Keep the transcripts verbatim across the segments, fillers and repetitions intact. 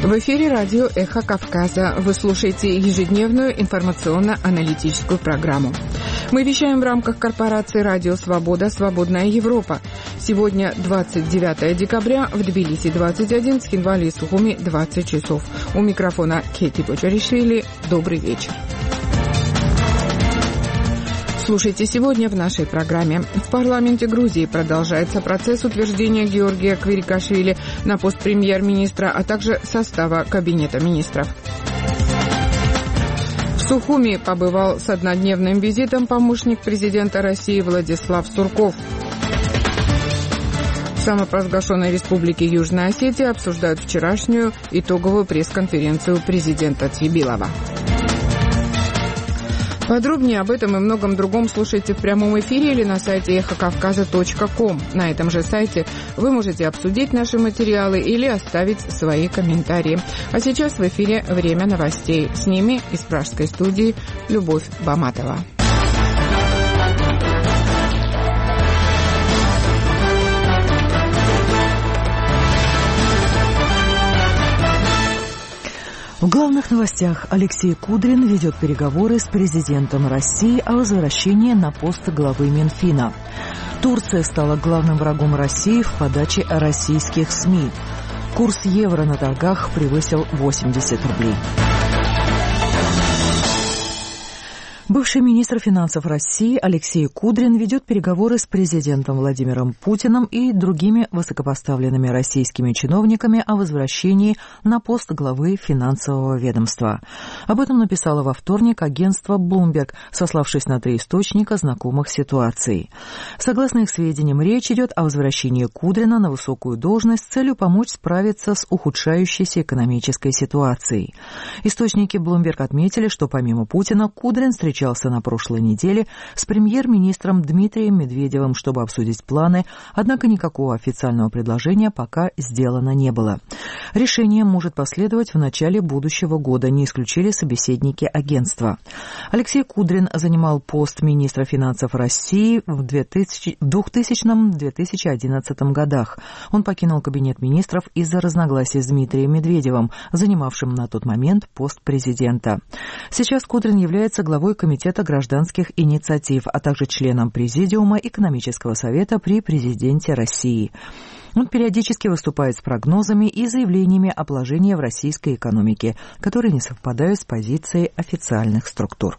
В эфире радио «Эхо Кавказа». Вы слушаете ежедневную информационно-аналитическую программу. Мы вещаем в рамках корпорации «Радио Свобода. Свободная Европа». Сегодня двадцать девятое декабря, в Тбилиси двадцать один, в Цхинвале и Сухуми двадцать часов. У микрофона Кети Почаришвили. Добрый вечер. Слушайте сегодня в нашей программе. В парламенте Грузии продолжается процесс утверждения Георгия Квирикашвили на пост премьер-министра, а также состава кабинета министров. В Сухуми побывал с однодневным визитом помощник президента России Владислав Сурков. В самопровозглашенной республике Южная Осетия обсуждают вчерашнюю итоговую пресс-конференцию президента Цибилова. Подробнее об этом и многом другом слушайте в прямом эфире или на сайте эхо кавказа точка ком. На этом же сайте вы можете обсудить наши материалы или оставить свои комментарии. А сейчас в эфире время новостей. С ними из пражской студии Любовь Баматова. В главных новостях: Алексей Кудрин ведет переговоры с президентом России о возвращении на пост главы Минфина. Турция стала главным врагом России в подаче российских СМИ. Курс евро на торгах превысил восемьдесят рублей. Бывший министр финансов России Алексей Кудрин ведет переговоры с президентом Владимиром Путиным и другими высокопоставленными российскими чиновниками о возвращении на пост главы финансового ведомства. Об этом написало во вторник агентство Bloomberg, сославшись на три источника, знакомых с ситуацией. Согласно их сведениям, речь идет о возвращении Кудрина на высокую должность с целью помочь справиться с ухудшающейся экономической ситуацией. Источники Bloomberg отметили, что помимо Путина Кудрин встречался встречался на прошлой неделе с премьер-министром Дмитрием Медведевым, чтобы обсудить планы, однако никакого официального предложения пока сделано не было. Решение может последовать в начале будущего года, не исключили собеседники агентства. Алексей Кудрин занимал пост министра финансов России в двухтысячном — две тысячи одиннадцатом годах. Он покинул кабинет министров из-за разногласий с Дмитрием Медведевым, занимавшим на тот момент пост президента. Сейчас Кудрин является главой Комитета гражданских инициатив, а также членом Президиума экономического совета при президенте России. Он периодически выступает с прогнозами и заявлениями о положении в российской экономике, которые не совпадают с позицией официальных структур.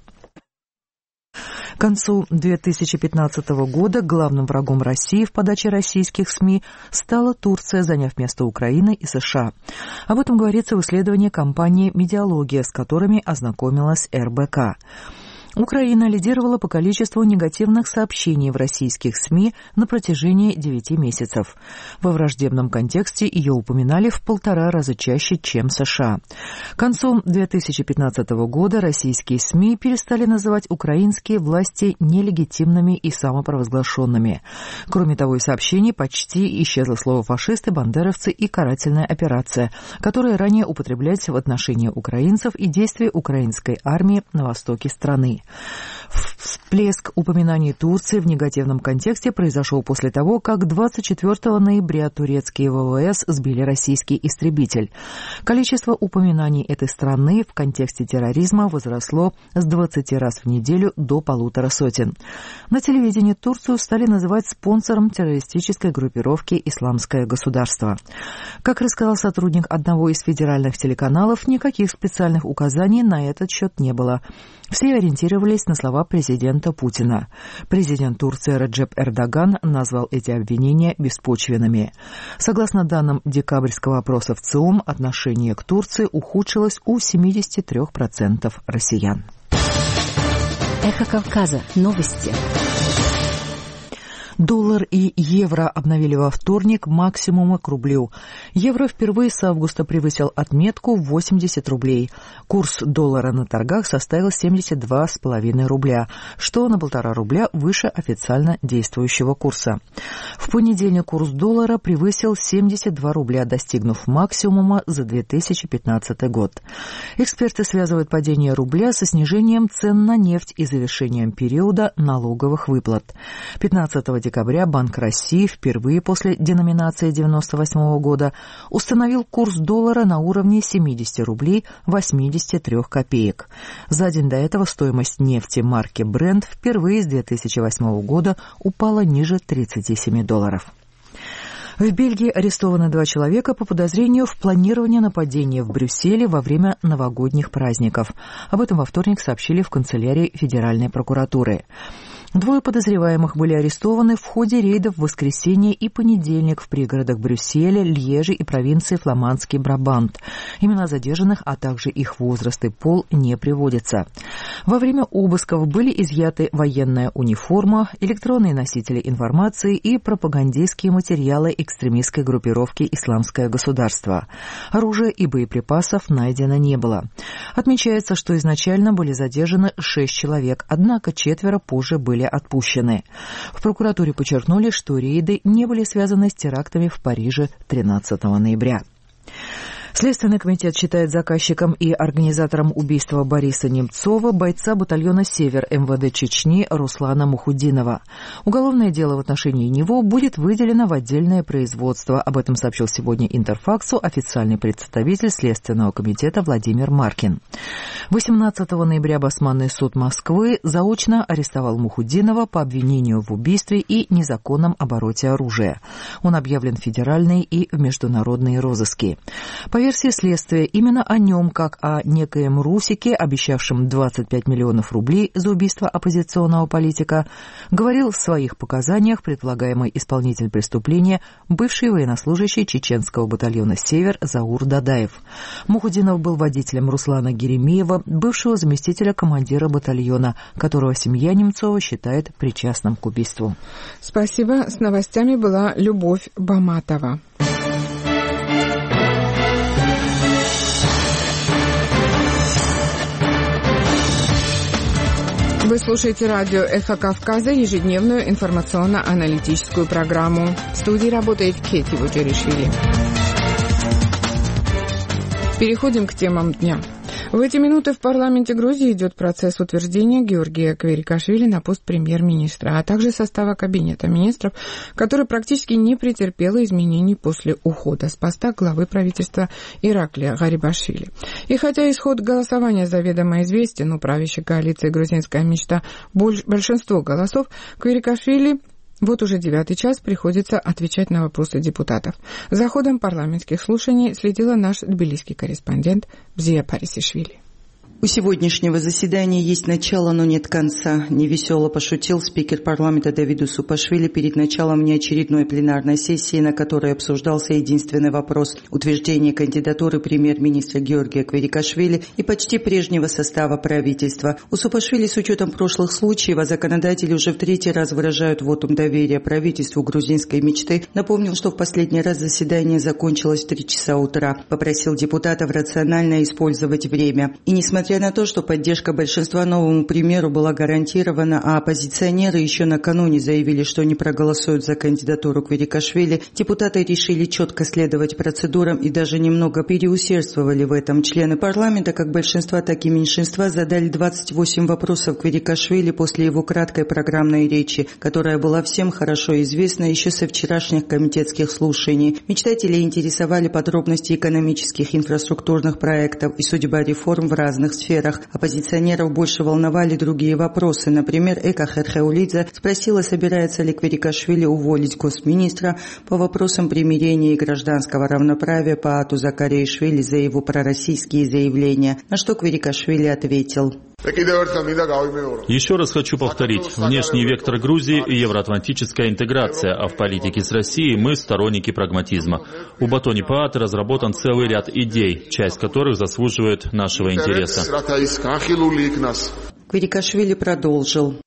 К концу две тысячи пятнадцатого года главным врагом России в подаче российских СМИ стала Турция, заняв место Украины и США. Об этом говорится в исследовании компании «Медиалогия», с которыми ознакомилась эр бэ ка. Украина лидировала по количеству негативных сообщений в российских СМИ на протяжении девяти месяцев. Во враждебном контексте ее упоминали в полтора раза чаще, чем США. К концу две тысячи пятнадцатого года российские СМИ перестали называть украинские власти нелегитимными и самопровозглашенными. Кроме того, из сообщений почти исчезло слово «фашисты», «бандеровцы» и «карательная операция», которые ранее употреблялись в отношении украинцев и действий украинской армии на востоке страны. Всплеск упоминаний Турции в негативном контексте произошел после того, как двадцать четвёртого ноября турецкие вэ вэ эс сбили российский истребитель. Количество упоминаний этой страны в контексте терроризма возросло с двадцати раз в неделю до полутора сотен. На телевидении Турцию стали называть спонсором террористической группировки «Исламское государство». Как рассказал сотрудник одного из федеральных телеканалов, никаких специальных указаний на этот счет не было. Все ориентировались на слова президента Путина. Президент Турции Реджеп Эрдоган назвал эти обвинения беспочвенными. Согласно данным декабрьского опроса в ЦИОМ, отношение к Турции ухудшилось у семидесяти трёх процентов россиян. Эхо Кавказа. Новости. Доллар и евро обновили во вторник максимумы к рублю. Евро впервые с августа превысил отметку в восемьдесят рублей. Курс доллара на торгах составил семьдесят два с половиной рубля, что на полтора рубля выше официально действующего курса. В понедельник курс доллара превысил семьдесят два рубля, достигнув максимума за две тысячи пятнадцатый год. Эксперты связывают падение рубля со снижением цен на нефть и завершением периода налоговых выплат. пятнадцатого декабря Банк России впервые после деноминации девяносто восьмого года установил курс доллара на уровне семьдесят рублей восемьдесят три копеек. За день до этого стоимость нефти марки Brent впервые с две тысячи восьмого года упала ниже тридцати семи долларов. В Бельгии арестованы два человека по подозрению в планировании нападения в Брюсселе во время новогодних праздников. Об этом во вторник сообщили в канцелярии Федеральной прокуратуры. Двое подозреваемых были арестованы в ходе рейдов в воскресенье и понедельник в пригородах Брюсселя, Льеже и провинции Фламандский Брабант. Имена задержанных, а также их возраст и пол не приводятся. Во время обысков были изъяты военная униформа, электронные носители информации и пропагандистские материалы экстремистской группировки «Исламское государство». Оружия и боеприпасов найдено не было. Отмечается, что изначально были задержаны шесть человек, однако четверо позже были отпущены. В прокуратуре подчеркнули, что рейды не были связаны с терактами в Париже тринадцатого ноября. Следственный комитет считает заказчиком и организатором убийства Бориса Немцова бойца батальона «Север» эм вэ дэ Чечни Руслана Мухудинова. Уголовное дело в отношении него будет выделено в отдельное производство. Об этом сообщил сегодня Интерфаксу официальный представитель Следственного комитета Владимир Маркин. восемнадцатого ноября Басманный суд Москвы заочно арестовал Мухудинова по обвинению в убийстве и незаконном обороте оружия. Он объявлен в федеральные и в международные розыски. По версии следствия, именно о нем, как о некоем Русике, обещавшем двадцать пять миллионов рублей за убийство оппозиционного политика, говорил в своих показаниях предполагаемый исполнитель преступления, бывший военнослужащий чеченского батальона «Север» Заур Дадаев. Мухудинов был водителем Руслана Геремеева, бывшего заместителя командира батальона, которого семья Немцова считает причастным к убийству. Спасибо. С новостями была Любовь Баматова. Вы слушаете радио «Эхо Кавказа», ежедневную информационно-аналитическую программу. В студии работает Кети Вуджеришвили. Переходим к темам дня. В эти минуты в парламенте Грузии идет процесс утверждения Георгия Кверикашвили на пост премьер-министра, а также состава кабинета министров, который практически не претерпел изменений после ухода с поста главы правительства Ираклия Гарибашвили. И хотя исход голосования заведомо известен, у правящей коалиции «Грузинская мечта» большинство голосов, Кверикашвили вот уже девятый час приходится отвечать на вопросы депутатов. За ходом парламентских слушаний следила наш тбилисский корреспондент Бзия Парисишвили. У сегодняшнего заседания есть начало, но нет конца. Невесело пошутил спикер парламента Давидус Упашвили перед началом неочередной пленарной сессии, на которой обсуждался единственный вопрос – утверждение кандидатуры премьер-министра Георгия Кверикашвили и почти прежнего состава правительства. У Супашвили с учетом прошлых случаев, а законодатели уже в третий раз выражают вотум доверия правительству грузинской мечты, напомнил, что в последний раз заседание закончилось в три часа утра. Попросил депутатов рационально использовать время. И несмотря Несмотря на то, что поддержка большинства новому премьеру была гарантирована, а оппозиционеры еще накануне заявили, что не проголосуют за кандидатуру Кверикашвили, депутаты решили четко следовать процедурам и даже немного переусердствовали в этом. Члены парламента, как большинства, так и меньшинства, задали двадцать восемь вопросов Кверикашвили после его краткой программной речи, которая была всем хорошо известна еще со вчерашних комитетских слушаний. Мечтателей интересовали подробности экономических инфраструктурных проектов и судьба реформ в разных сферах. Оппозиционеров больше волновали другие вопросы. Например, Эка Херхеулидзе спросила, собирается ли Кверикашвили уволить госминистра по вопросам примирения и гражданского равноправия Паату Закаришвили за его пророссийские заявления, на что Кверикашвили ответил. Еще раз хочу повторить, внешний вектор Грузии и евроатлантическая интеграция, а в политике с Россией мы сторонники прагматизма. У Батони Пааты разработан целый ряд идей, часть которых заслуживает нашего интереса. Кверикашвили продолжил.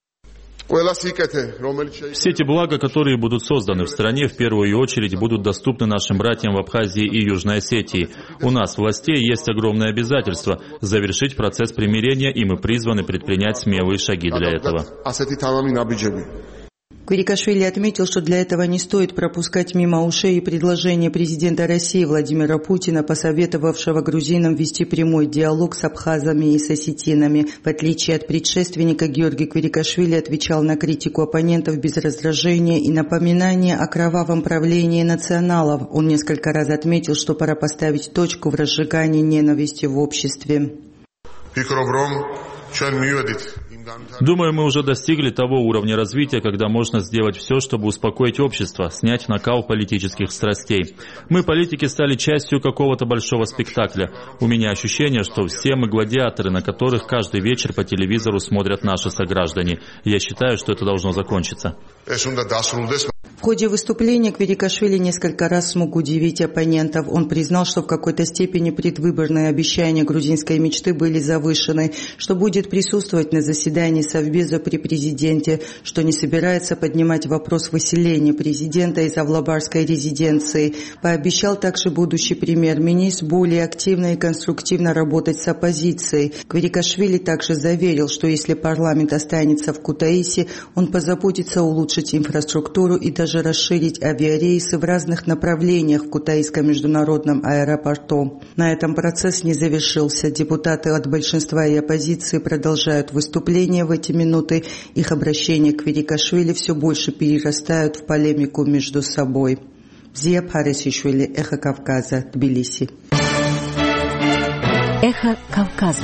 Все те блага, которые будут созданы в стране, в первую очередь будут доступны нашим братьям в Абхазии и Южной Осетии. У нас, властей, есть огромное обязательство завершить процесс примирения, и мы призваны предпринять смелые шаги для этого. Квирикашвили отметил, что для этого не стоит пропускать мимо ушей и предложение президента России Владимира Путина, посоветовавшего грузинам вести прямой диалог с абхазами и с осетинами. В отличие от предшественника, Георгий Квирикашвили отвечал на критику оппонентов без раздражения и напоминания о кровавом правлении националов. Он несколько раз отметил, что пора поставить точку в разжигании ненависти в обществе. Думаю, мы уже достигли того уровня развития, когда можно сделать все, чтобы успокоить общество, снять накал политических страстей. Мы, политики, стали частью какого-то большого спектакля. У меня ощущение, что все мы гладиаторы, на которых каждый вечер по телевизору смотрят наши сограждане. Я считаю, что это должно закончиться. В ходе выступления Квирикашвили несколько раз смог удивить оппонентов. Он признал, что в какой-то степени предвыборные обещания грузинской мечты были завышены, что будет присутствовать на заседании Совбеза при президенте, что не собирается поднимать вопрос выселения президента из авлабарской резиденции. Пообещал также будущий премьер-министр более активно и конструктивно работать с оппозицией. Квирикашвили также заверил, что если парламент останется в Кутаиси, он позаботится улучшить инфраструктуру и даже расширить авиарейсы в разных направлениях в Кутаисском международном аэропорту. На этом процесс не завершился. Депутаты от большинства и оппозиции продолжают выступления в эти минуты. Их обращения к Квирикашвили все больше перерастают в полемику между собой. Зия Парисишвили, Эхо Кавказа, Тбилиси. Эхо Кавказа.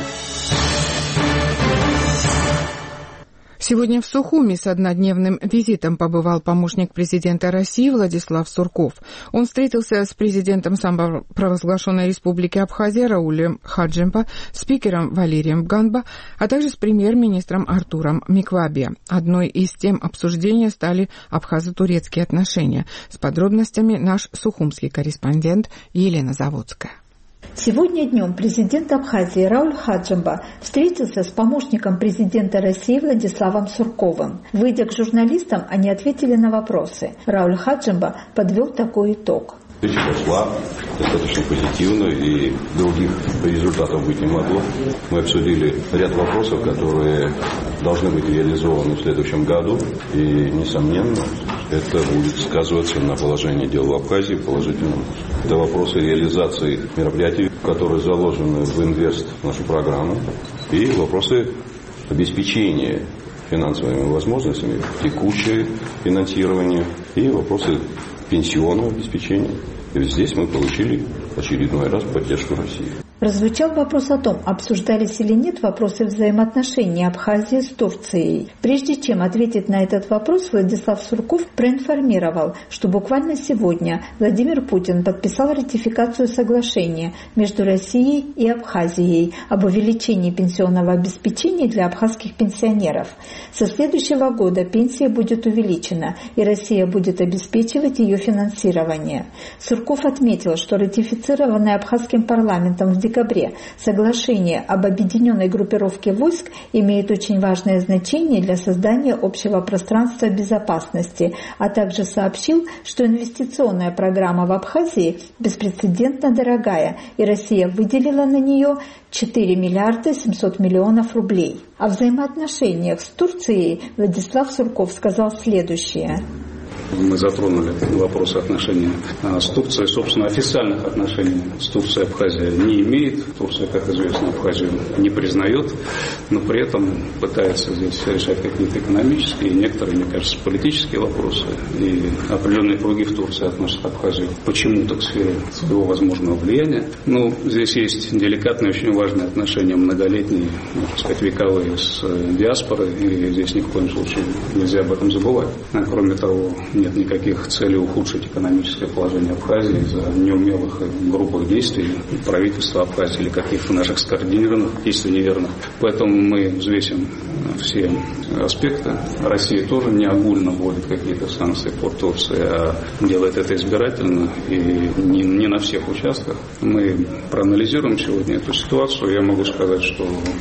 Сегодня в Сухуми с однодневным визитом побывал помощник президента России Владислав Сурков. Он встретился с президентом самопровозглашенной республики Абхазия Раулем Хаджимба, спикером Валерием Ганба, а также с премьер-министром Артуром Миквабе. Одной из тем обсуждения стали абхазо-турецкие отношения. С подробностями наш сухумский корреспондент Елена Заводская. Сегодня днем президент Абхазии Рауль Хаджимба встретился с помощником президента России Владиславом Сурковым. Выйдя к журналистам, они ответили на вопросы. Рауль Хаджимба подвел такой итог. Речь прошла достаточно позитивно, и других результатов быть не могло. Мы обсудили ряд вопросов, которые должны быть реализованы в следующем году. И, несомненно, это будет сказываться на положении дел в Абхазии положительно. Это вопросы реализации мероприятий, которые заложены в инвест нашу программу, и вопросы обеспечения финансовыми возможностями, текущее финансирование и вопросы пенсионного обеспечения. И здесь мы получили очередной раз поддержку России. Прозвучал вопрос о том, обсуждались или нет вопросы взаимоотношений Абхазии с Турцией. Прежде чем ответить на этот вопрос, Владислав Сурков проинформировал, что буквально сегодня Владимир Путин подписал ратификацию соглашения между Россией и Абхазией об увеличении пенсионного обеспечения для абхазских пенсионеров. Со следующего года пенсия будет увеличена, и Россия будет обеспечивать ее финансирование. Сурков отметил, что ратифицированное абхазским парламентом в декабре соглашение об объединенной группировке войск имеет очень важное значение для создания общего пространства безопасности, а также сообщил, что инвестиционная программа в Абхазии беспрецедентно дорогая, и Россия выделила на нее четыре миллиарда семьсот миллионов рублей. О взаимоотношениях с Турцией Владислав Сурков сказал следующее. Мы затронули вопрос отношений с Турцией. Собственно, официальных отношений с Турцией Абхазия не имеет. Турция, как известно, Абхазию не признает, но при этом пытается здесь решать какие-то экономические и некоторые, мне кажется, политические вопросы. И определенные круги в Турции относятся Абхазию почему-то к сфере своего возможного влияния. Но здесь есть деликатные, очень важные отношения, многолетние, можно сказать, вековые с диаспорой, и здесь ни в коем случае нельзя об этом забывать. А кроме того, нет никаких целей ухудшить экономическое положение Абхазии из-за неумелых и грубых действий правительства Абхазии или каких-то наших скоординированных действий неверных. Поэтому мы взвесим все аспекты. Россия тоже не огульно вводит какие-то санкции по Турции, а делает это избирательно и не, не на всех участках. Мы проанализируем сегодня эту ситуацию. Я могу сказать, что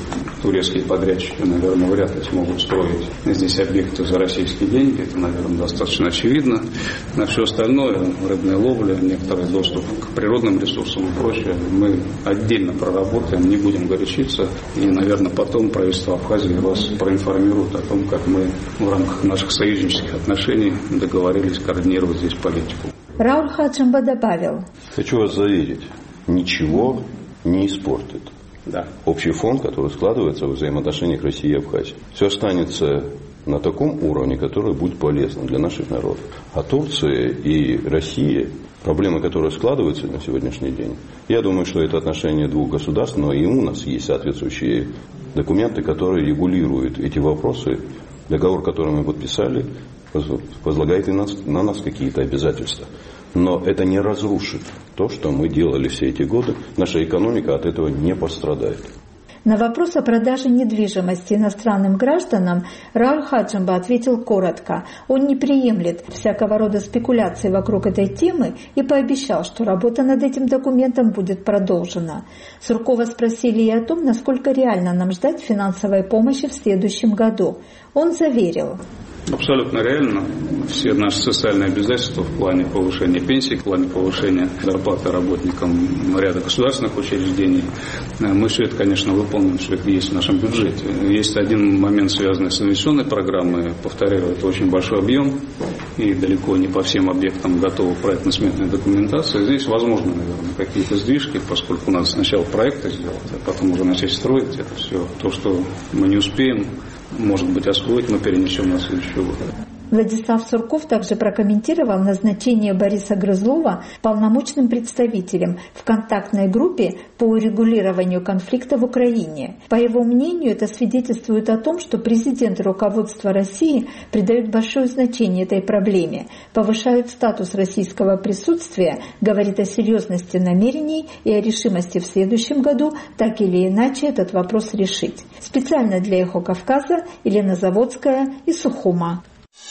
турецкие подрядчики, наверное, вряд ли смогут строить здесь объекты за российские деньги. Это, наверное, достаточно очевидно. На все остальное, рыбная ловля, некоторый доступ к природным ресурсам и прочее, мы отдельно проработаем, не будем горячиться. И, наверное, потом правительство Абхазии вас проинформирует о том, как мы в рамках наших союзнических отношений договорились координировать здесь политику. Рауль Хаджимба добавил: хочу вас заверить, ничего не испортит. Да. Общий фон, который складывается в взаимоотношениях России и Абхазии. Все останется на таком уровне, который будет полезным для наших народов. А Турция и Россия, проблемы, которые складываются на сегодняшний день, я думаю, что это отношения двух государств, но и у нас есть соответствующие документы, которые регулируют эти вопросы. Договор, который мы подписали, возлагает и на нас какие-то обязательства. Но это не разрушит то, что мы делали все эти годы. Наша экономика от этого не пострадает. На вопрос о продаже недвижимости иностранным гражданам Рауль Хаджимба ответил коротко. Он не приемлет всякого рода спекуляций вокруг этой темы и пообещал, что работа над этим документом будет продолжена. Суркова спросили и о том, насколько реально нам ждать финансовой помощи в следующем году. Он заверил: абсолютно реально. Все наши социальные обязательства в плане повышения пенсий, в плане повышения зарплаты работникам ряда государственных учреждений, мы все это, конечно, выполним, все это есть в нашем бюджете. Есть один момент, связанный с инвестиционной программой. Повторяю, это очень большой объем, и далеко не по всем объектам готова проектно-сметная документация. Здесь возможны, наверное, какие-то сдвижки, поскольку надо сначала проекты сделать, а потом уже начать строить это все. То, что мы не успеем, может быть, освоить, мы перенесем на следующий год. Владислав Сурков также прокомментировал назначение Бориса Грызлова полномочным представителем в контактной группе по урегулированию конфликта в Украине. По его мнению, это свидетельствует о том, что президент и руководство России придают большое значение этой проблеме, повышают статус российского присутствия, говорит о серьезности намерений и о решимости в следующем году так или иначе этот вопрос решить. Специально для «Эхо Кавказа» Елена Заводская из Сухума.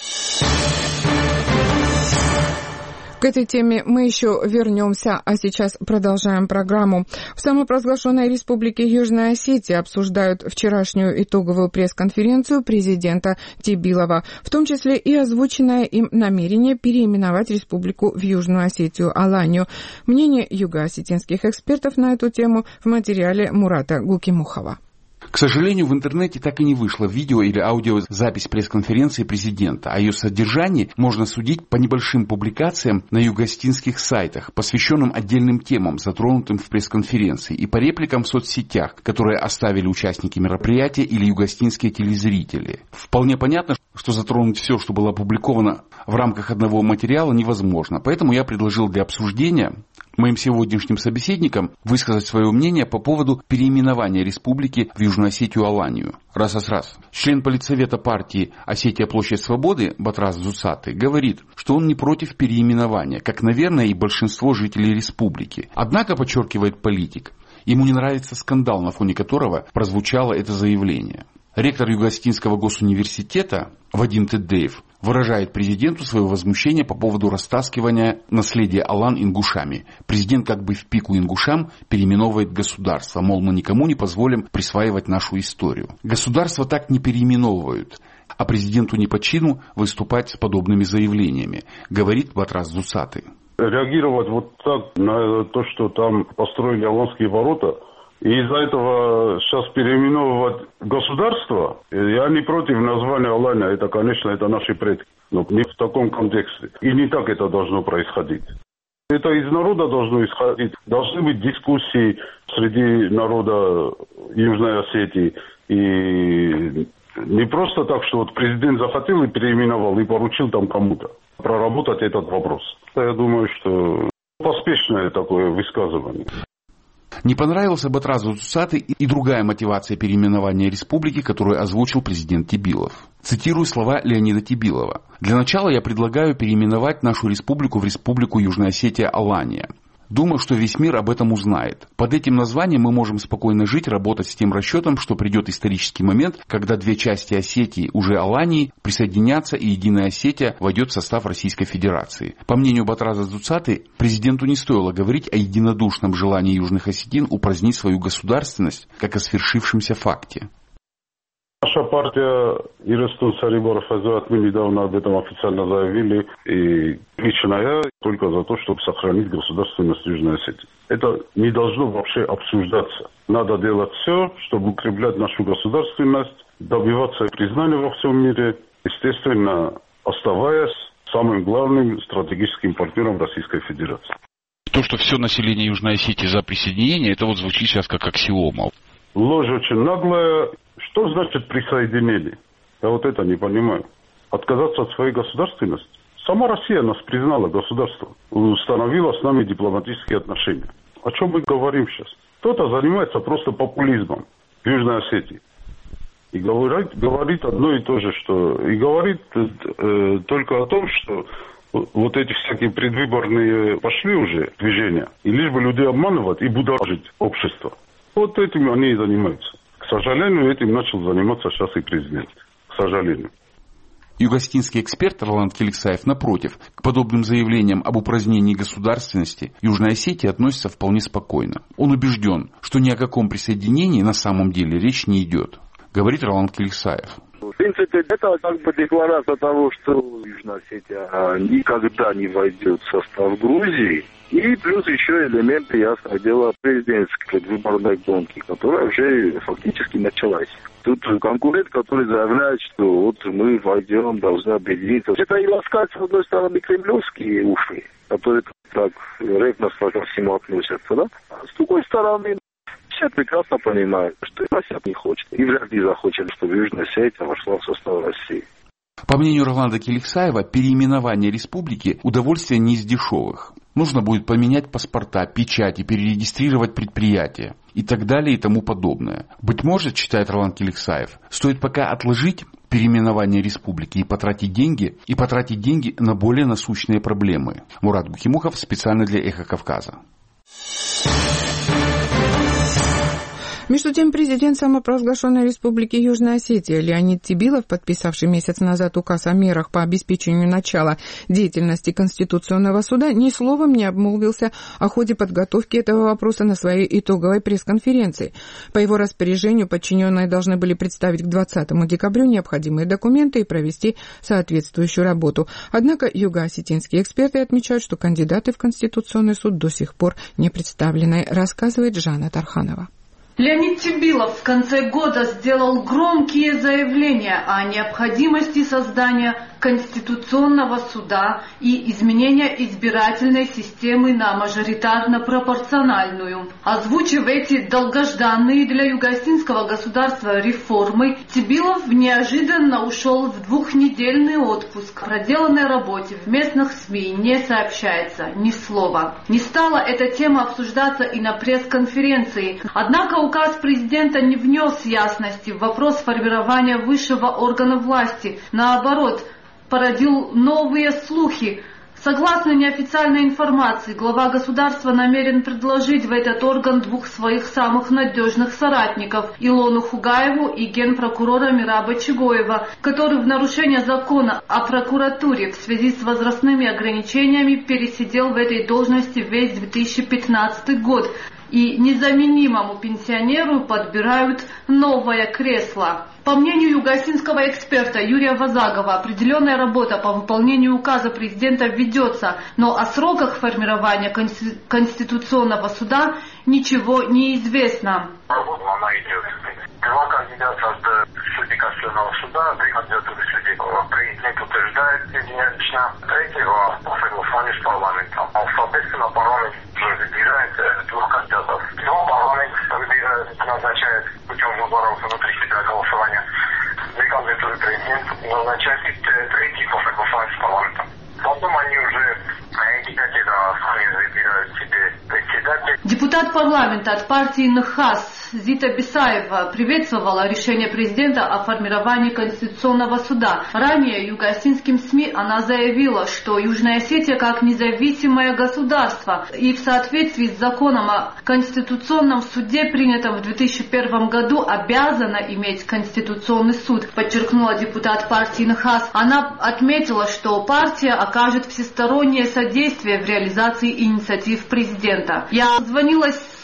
К этой теме мы еще вернемся, а сейчас продолжаем программу. В самопровозглашенной республике Южная Осетия обсуждают вчерашнюю итоговую пресс-конференцию президента Тибилова, в том числе и озвученное им намерение переименовать республику в Южную Осетию Аланию. Мнение юго-осетинских экспертов на эту тему в материале Мурата Гукимухова. К сожалению, в интернете так и не вышло видео или аудиозапись пресс-конференции президента. О ее содержании можно судить по небольшим публикациям на юго-осетинских сайтах, посвященным отдельным темам, затронутым в пресс-конференции, и по репликам в соцсетях, которые оставили участники мероприятия или юго-осетинские телезрители. Вполне понятно, что затронуть все, что было опубликовано в рамках одного материала, невозможно. Поэтому я предложил для обсуждения моим сегодняшним собеседникам высказать свое мнение по поводу переименования республики в Южную Осетию Аланию. Раз-раз-раз. Член политсовета партии «Осетия. Площадь Свободы» Батраз Зуцаты говорит, что он не против переименования, как, наверное, и большинство жителей республики. Однако, подчеркивает политик, ему не нравится скандал, на фоне которого прозвучало это заявление. Ректор Юго-Осетинского госуниверситета Вадим Тедеев выражает президенту свое возмущение по поводу растаскивания наследия Алан ингушами. Президент как бы в пику ингушам переименовывает государство, мол, мы никому не позволим присваивать нашу историю. Государство так не переименовывают, а президенту не по чину выступать с подобными заявлениями, говорит Батраз Зуцаты. Реагировать вот так на то, что там построили Аланские ворота, и из-за этого сейчас переименовывать государство, я не против названия Алания, это, конечно, это наши предки, но не в таком контексте. И не так это должно происходить. Это из народа должно исходить. Должны быть дискуссии среди народа Южной Осетии. И не просто так, что вот президент захотел и переименовал, и поручил там кому-то проработать этот вопрос. Я думаю, что поспешное такое высказывание. Не понравился Батразу Зуцаты и другая мотивация переименования республики, которую озвучил президент Тибилов. Цитирую слова Леонида Тибилова. «Для начала я предлагаю переименовать нашу республику в Республику Южная Осетия Алания. Думаю, что весь мир об этом узнает. Под этим названием мы можем спокойно жить, работать с тем расчетом, что придет исторический момент, когда две части Осетии, уже Алании, присоединятся, и Единая Осетия войдет в состав Российской Федерации». По мнению Батраза Зуцаты, президенту не стоило говорить о единодушном желании южных осетин упразднить свою государственность, как о свершившемся факте. Наша партия и Рустам Сарибаров Азат, мы недавно об этом официально заявили, и лично я только за то, чтобы сохранить государственность Южной Осетии. Это не должно вообще обсуждаться. Надо делать все, чтобы укреплять нашу государственность, добиваться признания во всем мире, естественно, оставаясь самым главным стратегическим партнером Российской Федерации. То, что все население Южной Осетии за присоединение, это вот звучит сейчас как аксиома. Ложь очень наглая. Что значит присоединение? Я вот это не понимаю. Отказаться от своей государственности? Сама Россия нас признала государством, установила с нами дипломатические отношения. О чем мы говорим сейчас? Кто-то занимается просто популизмом в Южной Осетии. И говорит, говорит одно и то же, что... И говорит э, только о том, что вот эти всякие предвыборные пошли уже движения, и лишь бы людей обманывать и будоражить общество. Вот этим они и занимаются. К сожалению, этим начал заниматься сейчас и президент. К сожалению. Югостинский эксперт Роланд Келексаев, напротив, к подобным заявлениям об упразднении государственности Южной Осетии относится вполне спокойно. Он убежден, что ни о каком присоединении на самом деле речь не идет, говорит Роланд Келексаев. В принципе, это как бы декларация того, что Южная Осетия никогда не войдет в состав Грузии. И плюс еще элементы, ясное дело, президентской предвыборной гонки, которая уже фактически началась. Тут конкурент, который заявляет, что вот мы войдем, должны объединиться. Это и ласкает, с одной стороны, кремлевские уши, которые так ревностно ко всему относятся, да? А с другой стороны, все прекрасно понимают, что Россия не хочет. И вряд ли захочет, чтобы Южная Осетия вошла в состав России. По мнению Роланда Келексаева, переименование республики – удовольствие не из дешевых. Нужно будет поменять паспорта, печати, перерегистрировать предприятия и так далее и тому подобное. Быть может, считает Роланд Келексаев, стоит пока отложить переименование республики и потратить деньги, и потратить деньги на более насущные проблемы. Мурат Бухимухов специально для «Эхо Кавказа». Между тем, президент самопровозглашенной Республики Южная Осетия Леонид Тибилов, подписавший месяц назад указ о мерах по обеспечению начала деятельности Конституционного суда, ни словом не обмолвился о ходе подготовки этого вопроса на своей итоговой пресс-конференции. По его распоряжению подчиненные должны были представить к двадцатому декабря необходимые документы и провести соответствующую работу. Однако юго-осетинские эксперты отмечают, что кандидаты в Конституционный суд до сих пор не представлены, рассказывает Жанна Тарханова. Леонид Тибилов в конце года сделал громкие заявления о необходимости создания Конституционного суда и изменения избирательной системы на мажоритарно-пропорциональную. Озвучив эти долгожданные для юго-осетинского государства реформы, Тибилов неожиданно ушел в двухнедельный отпуск. О проделанной работе в местных СМИ не сообщается ни слова. Не стала эта тема обсуждаться и на пресс-конференции. Однако указ президента не внес ясности в вопрос формирования высшего органа власти. Наоборот, породил новые слухи. Согласно неофициальной информации, глава государства намерен предложить в этот орган двух своих самых надежных соратников – Илону Хугаеву и генпрокурора Мираба Чигоева, который в нарушение закона о прокуратуре в связи с возрастными ограничениями пересидел в этой должности весь две тысячи пятнадцатый год. И незаменимому пенсионеру подбирают новое кресло. По мнению юго-осетинского эксперта Юрия Вазагова, определенная работа по выполнению указа президента ведется, но о сроках формирования Конституционного суда ничего не известно. Работа, она идет. Два кандидата от судей Конституционного суда, три кандидата от судей президент утверждает единолично, третьего по согласованию с парламентом. Соответственно, парламент уже выбирает двух кандидатов. Но парламент выбирает, назначает путем выборов внутри себя голосования. Две кандидатуры президент назначает третий по согласованию с парламентом. Потом они уже, эти пять, сами выбирают себе председателя. Депутат парламента от партии НХАС Зита Бисаева приветствовала решение президента о формировании Конституционного суда. Ранее юго-осетинским СМИ она заявила, что Южная Осетия как независимое государство и в соответствии с законом о Конституционном суде, принятым в две тысячи первом году, обязана иметь Конституционный суд, подчеркнула депутат партии НХАС. Она отметила, что партия окажет всестороннее содействие в реализации инициатив президента. Я звонила с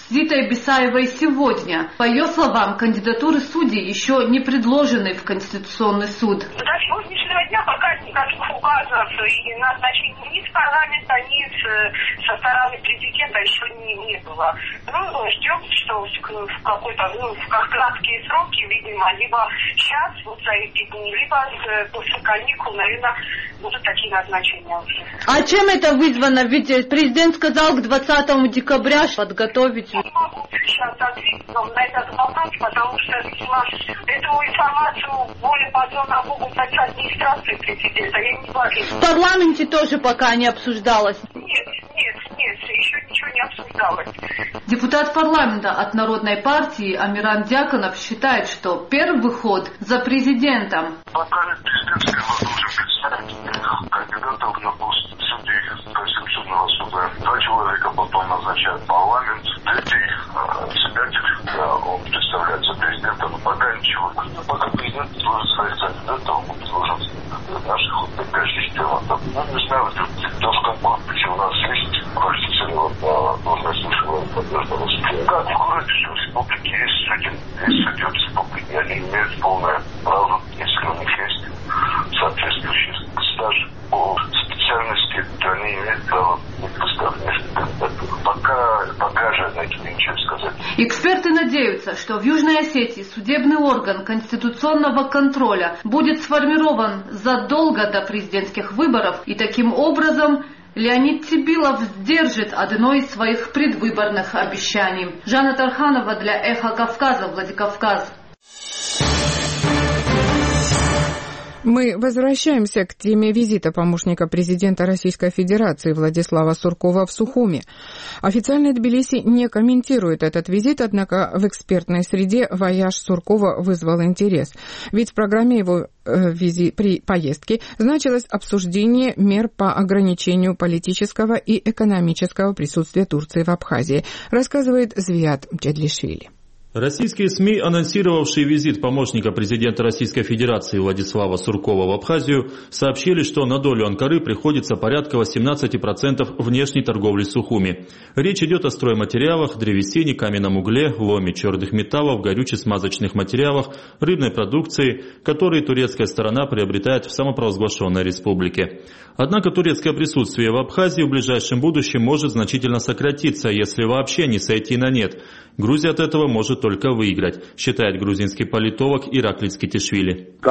Зитой Бисаевой сегодня. По ее словам, кандидатуры судей еще не предложены в Конституционный суд. До сегодняшнего дня пока никаких указов и назначений ни с парламента, ни со стороны президента еще не, не было. Ну, ждем, что в какой-то, ну, в краткие сроки, видимо, либо сейчас, вот за эти дни, либо после каникул, наверное, будут такие назначения уже. А чем это вызвано? Ведь президент сказал к двадцатому декабря подготовить. Я не могу сейчас ответить вам на этот вопрос, потому что, видимо, эту информацию более подробно могут дать администрации президента. Я не знаю. В парламенте тоже пока не обсуждалось? Нет, нет, нет, еще ничего не обсуждалось. Депутат парламента от Народной партии Амиран Дьяконов считает, что первый ход за президентом. Пока президентский должен представить кандидатов на пост судей Конституционного суда. Два человека потом назначает парламент, третий председатель, он представляется президентом. Пока ничего. Пока президент должен ставить кандидатов, он должен наших вот такая система. Ну, не знаю, в Должком корпусе у нас есть квалифицированная по должности поддержного судья. Как в городе республики есть судьи, есть судьи республики, они имеют полное право, если у них есть соответствующий стаж по специальности, то они имеют право быть поставлены кандидатуру. Пока, пока же на это ничего сказать. Эксперты надеются, что в Южной Осетии судебный орган конституционного контроля будет сформирован задолго до президентских выборов, и таким образом Леонид Цибилов сдержит одно из своих предвыборных обещаний. Жанна Тарханова для «Эхо Кавказа», Владикавказ. Мы возвращаемся к теме визита помощника президента Российской Федерации Владислава Суркова в Сухуми. Официально Тбилиси не комментирует этот визит, однако в экспертной среде вояж Суркова вызвал интерес. Ведь в программе его э, визи... при поездке значилось обсуждение мер по ограничению политического и экономического присутствия Турции в Абхазии, рассказывает Звиат Джадлишвили. Российские СМИ, анонсировавшие визит помощника президента Российской Федерации Владислава Суркова в Абхазию, сообщили, что на долю Анкары приходится порядка восемнадцать процентов внешней торговли с Сухуми. Речь идет о стройматериалах, древесине, каменном угле, ломе твердых металлов, горюче-смазочных материалах, рыбной продукции, которые турецкая сторона приобретает в самопровозглашенной республике. Однако турецкое присутствие в Абхазии в ближайшем будущем может значительно сократиться, если вообще не сойти на нет. Грузия от этого может только выиграть, считает грузинский политолог Ираклис Китишвили. В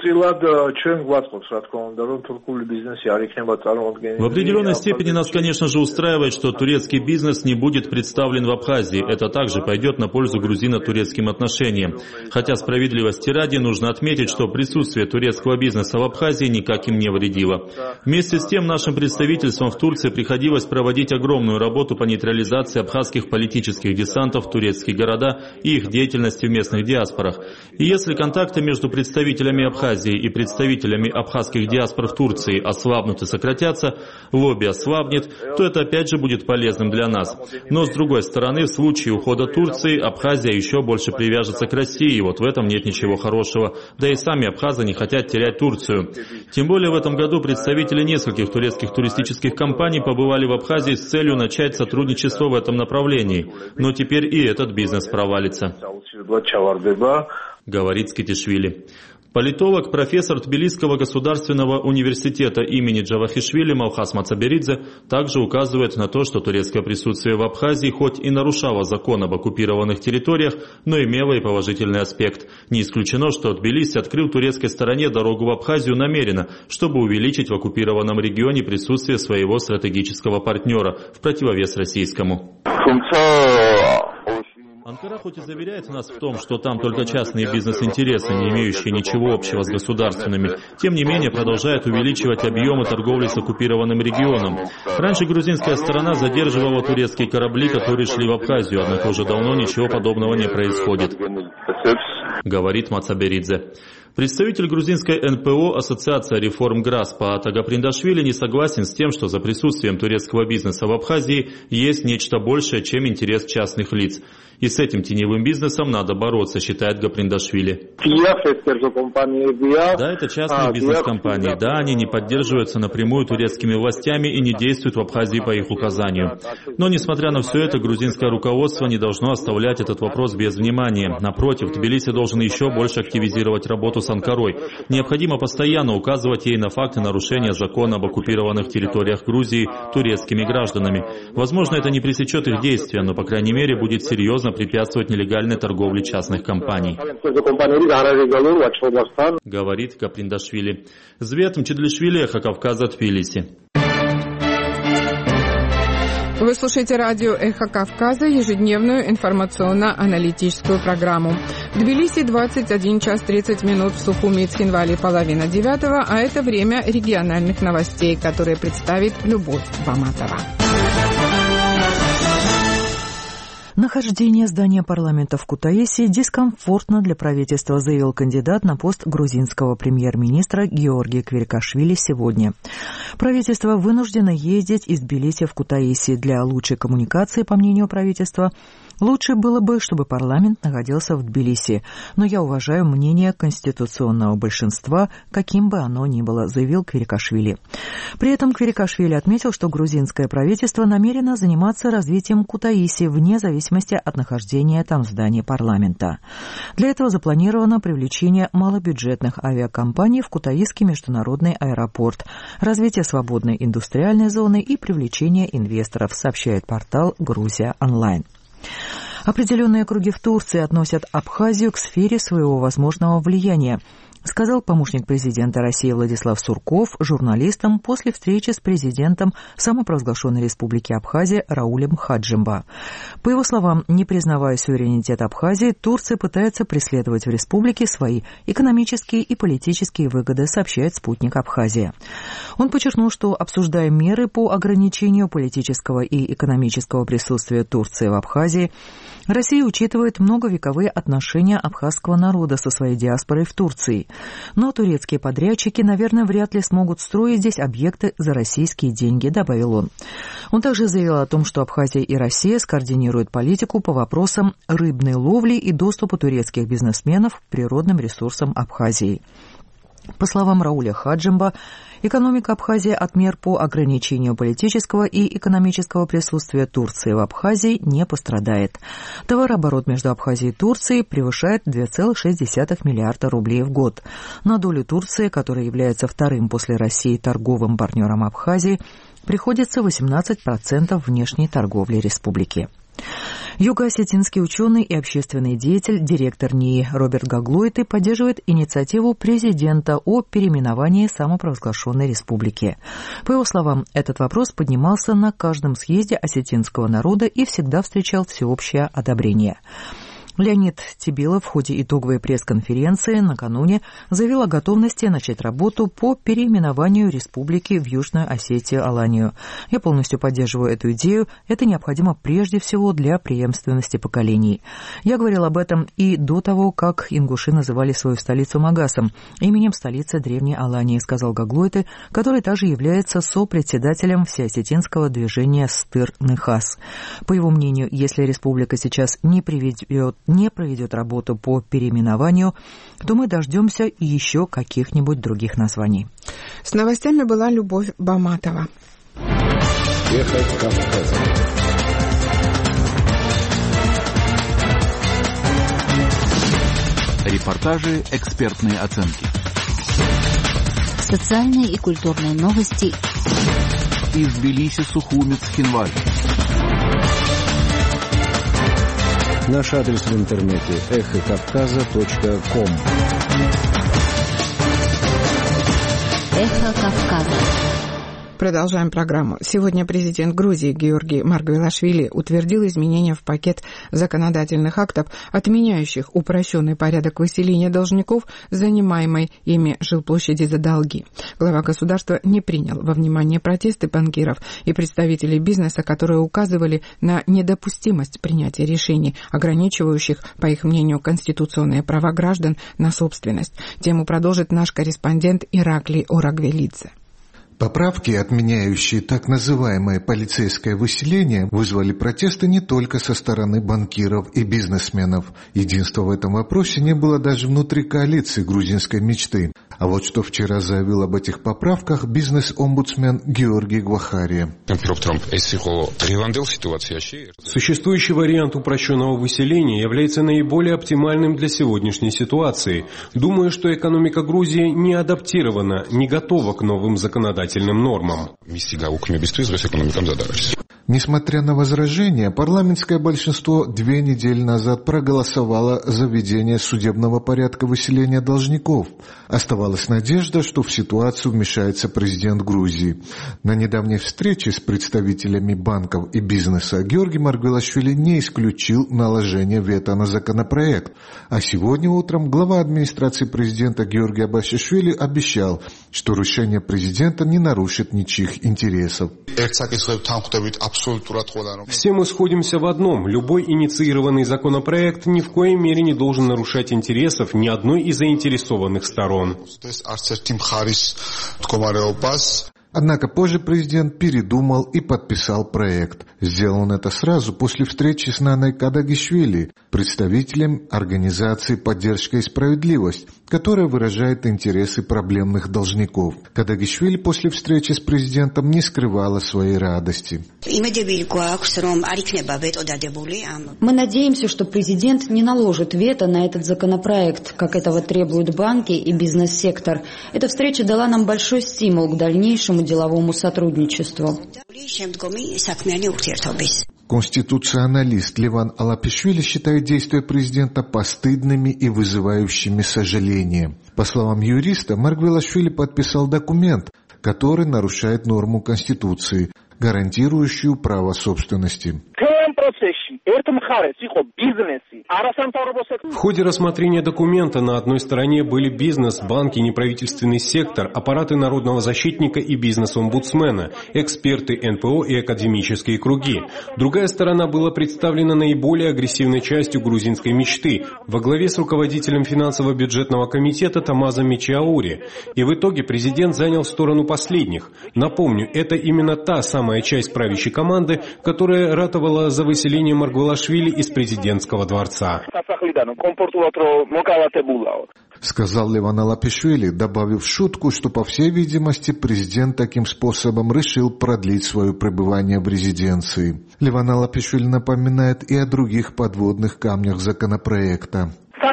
определенной степени нас, конечно же, устраивает, что турецкий бизнес не будет представлен в Абхазии. Это также пойдет на пользу грузино-турецким отношениям. Хотя справедливости ради нужно отметить, что присутствие турецкого бизнеса в Абхазии никак им не вредило. Вместе с тем нашим представительствам в Турции приходилось проводить огромную работу по нейтрализации абхазских политических десантов в турецкие города и их деятельности в местных диаспорах. И если контакты между представителями Абхазии и представителями абхазских диаспор в Турции ослабнут и сократятся, лобби ослабнет, то это опять же будет полезным для нас. Но с другой стороны, в случае ухода Турции, Абхазия еще больше привяжется к России, и вот в этом нет ничего хорошего. Да и сами абхазы не хотят терять Турцию. Тем более в этом году представители нескольких турецких туристических компаний побывали в Абхазии с целью начать сотрудничество в этом направлении. Но теперь и этот бизнес провалится, говорит Скитишвили. Политолог, профессор Тбилисского государственного университета имени Джавахишвили Малхас Мацаберидзе также указывает на то, что турецкое присутствие в Абхазии хоть и нарушало закон об оккупированных территориях, но имело и положительный аспект. Не исключено, что Тбилиси открыл турецкой стороне дорогу в Абхазию намеренно, чтобы увеличить в оккупированном регионе присутствие своего стратегического партнера в противовес российскому. Анкара хоть и заверяет нас в том, что там только частные бизнес-интересы, не имеющие ничего общего с государственными, тем не менее продолжает увеличивать объемы торговли с оккупированным регионом. Раньше грузинская сторона задерживала турецкие корабли, которые шли в Абхазию, однако уже давно ничего подобного не происходит, говорит Мацаберидзе. Представитель грузинской эн пэ о Ассоциация реформ ГРАС Паат Агаприндашвили не согласен с тем, что за присутствием турецкого бизнеса в Абхазии есть нечто большее, чем интерес частных лиц. И с этим теневым бизнесом надо бороться, считает Гаприндашвили. Да, это частные бизнес-компании. Да, они не поддерживаются напрямую турецкими властями и не действуют в Абхазии по их указанию. Но, несмотря на все это, грузинское руководство не должно оставлять этот вопрос без внимания. Напротив, Тбилиси должен еще больше активизировать работу с Анкарой. Необходимо постоянно указывать ей на факты нарушения закона об оккупированных территориях Грузии турецкими гражданами. Возможно, это не пресечет их действия, но, по крайней мере, будет серьезно препятствовать нелегальной торговле частных компаний. Говорит Гаприндашвили. Звет Мчедлишвили, Эхо Кавказа, Тбилиси. Вы слушаете радио «Эхо Кавказа», ежедневную информационно-аналитическую программу. В Тбилиси двадцать один час тридцать минут, в Сухуми и Цхинвале половина девятого, а это время региональных новостей, которые представит Любовь Баматова. Нахождение здания парламента в Кутаиси дискомфортно для правительства, заявил кандидат на пост грузинского премьер-министра Георгий Квирикашвили сегодня. Правительство вынуждено ездить из Тбилиси в Кутаиси. Для лучшей коммуникации, по мнению правительства, лучше было бы, чтобы парламент находился в Тбилиси. Но я уважаю мнение конституционного большинства, каким бы оно ни было, заявил Квирикашвили. При этом Квирикашвили отметил, что грузинское правительство намерено заниматься развитием Кутаиси вне зависимости от нахождения там здания парламента. Для этого запланировано привлечение малобюджетных авиакомпаний в Кутаисский международный аэропорт, развитие свободной индустриальной зоны и привлечение инвесторов, сообщает портал «Грузия онлайн». Определенные круги в Турции относят Абхазию к сфере своего возможного влияния, сказал помощник президента России Владислав Сурков журналистам после встречи с президентом самопровозглашенной республики Абхазия Раулем Хаджимба. По его словам, не признавая суверенитет Абхазии, Турция пытается преследовать в республике свои экономические и политические выгоды, сообщает спутник Абхазия. Он подчеркнул, что, обсуждая меры по ограничению политического и экономического присутствия Турции в Абхазии, Россия учитывает многовековые отношения абхазского народа со своей диаспорой в Турции. Но турецкие подрядчики, наверное, вряд ли смогут строить здесь объекты за российские деньги, добавил он. Он также заявил о том, что Абхазия и Россия скоординируют политику по вопросам рыбной ловли и доступа турецких бизнесменов к природным ресурсам Абхазии. По словам Рауля Хаджимба, экономика Абхазии от мер по ограничению политического и экономического присутствия Турции в Абхазии не пострадает. Товарооборот между Абхазией и Турцией превышает два целых шесть десятых миллиарда рублей в год. На долю Турции, которая является вторым после России торговым партнером Абхазии, приходится восемнадцать процентов внешней торговли республики. Юго-осетинский ученый и общественный деятель, директор НИИ Роберт Гаглойты поддерживает инициативу президента о переименовании самопровозглашенной республики. По его словам, этот вопрос поднимался на каждом съезде осетинского народа и всегда встречал всеобщее одобрение. Леонид Тибилов в ходе итоговой пресс-конференции накануне заявил о готовности начать работу по переименованию республики в Южную Осетию-Аланию. Я полностью поддерживаю эту идею. Это необходимо прежде всего для преемственности поколений. Я говорил об этом и до того, как ингуши называли свою столицу Магасом, именем столицы Древней Алании, сказал Гаглойты, который также является сопредседателем всеосетинского движения Стыр-Нехас. По его мнению, если республика сейчас не приведет не проведет работу по переименованию, то мы дождемся еще каких-нибудь других названий. С новостями была Любовь Баматова. Эхо Кавказа. Репортажи, экспертные оценки. Социальные и культурные новости. Из Тбилиси, Сухуми, Цхинвали. Наш адрес в интернете эхо кавказа точка ком. Эхо Кавказа. Продолжаем программу. Сегодня президент Грузии Георгий Маргвелашвили утвердил изменения в пакет законодательных актов, отменяющих упрощенный порядок выселения должников занимаемой ими жилплощади за долги. Глава государства не принял во внимание протесты банкиров и представителей бизнеса, которые указывали на недопустимость принятия решений, ограничивающих, по их мнению, конституционные права граждан на собственность. Тему продолжит наш корреспондент Ираклий Орагвелидзе. Поправки, отменяющие так называемое полицейское выселение, вызвали протесты не только со стороны банкиров и бизнесменов. Единства в этом вопросе не было даже внутри коалиции грузинской мечты. А вот что вчера заявил об этих поправках бизнес-омбудсмен Георгий Гвахария. Существующий вариант упрощенного выселения является наиболее оптимальным для сегодняшней ситуации. Думаю, что экономика Грузии не адаптирована, не готова к новым законодательным нормам. Несмотря на возражения, парламентское большинство две недели назад проголосовало за введение судебного порядка выселения должников. Оставалась надежда, что в ситуацию вмешается президент Грузии. На недавней встрече с представителями банков и бизнеса Георгий Маргвелашвили не исключил наложение вето на законопроект. А сегодня утром глава администрации президента Георгий Абашишвили обещал, что решение президента не нарушит ничьих интересов. Все мы сходимся в одном. Любой инициированный законопроект ни в коей мере не должен нарушать интересов ни одной из заинтересованных сторон. Однако позже президент передумал и подписал проект. Сделал он это сразу после встречи с Наной Кадагишвили, представителем организации «Поддержка и справедливость», которая выражает интересы проблемных должников. Кадагишвили после встречи с президентом не скрывала своей радости. Мы надеемся, что президент не наложит вето на этот законопроект, как этого требуют банки и бизнес-сектор. Эта встреча дала нам большой стимул к дальнейшему деловому сотрудничеству. Конституционалист Леван Алапишвили считает действия президента постыдными и вызывающими сожаление. По словам юриста, Маргвелашвили подписал документ, который нарушает норму Конституции, гарантирующую право собственности. В ходе рассмотрения документа на одной стороне были бизнес, банки, неправительственный сектор, аппараты народного защитника и бизнес-омбудсмена, эксперты эн пэ о и академические круги. Другая сторона была представлена наиболее агрессивной частью грузинской мечты, во главе с руководителем финансово-бюджетного комитета Тамазом Мичиаури. И в итоге президент занял сторону последних. Напомню, это именно та самая часть правящей команды, которая ратовала за выселение Маргвелашвили из президентского дворца. Сказал Леван Алапишвили, добавив шутку, что, по всей видимости, президент таким способом решил продлить свое пребывание в резиденции. Леван Алапишвили напоминает и о других подводных камнях законопроекта.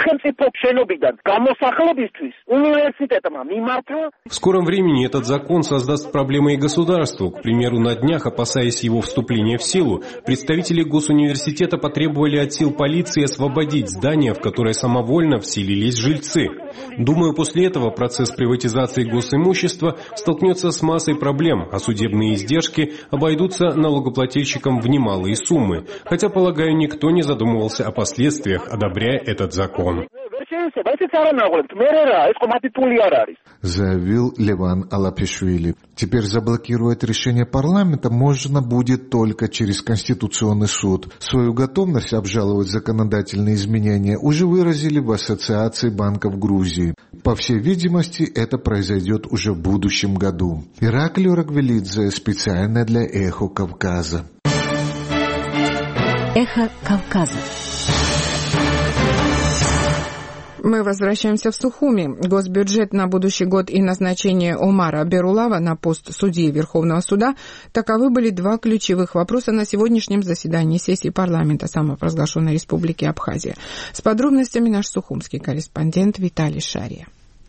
В скором времени этот закон создаст проблемы и государству. К примеру, на днях, опасаясь его вступления в силу, представители госуниверситета потребовали от сил полиции освободить здание, в которое самовольно вселились жильцы. Думаю, после этого процесс приватизации госимущества столкнется с массой проблем, а судебные издержки обойдутся налогоплательщикам в немалые суммы. Хотя, полагаю, никто не задумывался о последствиях, одобряя этот закон. Заявил Леван Алапишвили. Теперь заблокировать решение парламента можно будет только через Конституционный суд. Свою готовность обжаловать законодательные изменения уже выразили в Ассоциации банков Грузии. По всей видимости, это произойдет уже в будущем году. Ираклий Орагвелидзе, специально для «Эхо Кавказа». «Эхо Кавказа». Мы возвращаемся в Сухуми. Госбюджет на будущий год и назначение Омара Берулава на пост судьи Верховного суда – таковы были два ключевых вопроса на сегодняшнем заседании сессии парламента самопровозглашенной Республики Абхазия. С подробностями наш сухумский корреспондент Виталий Шария.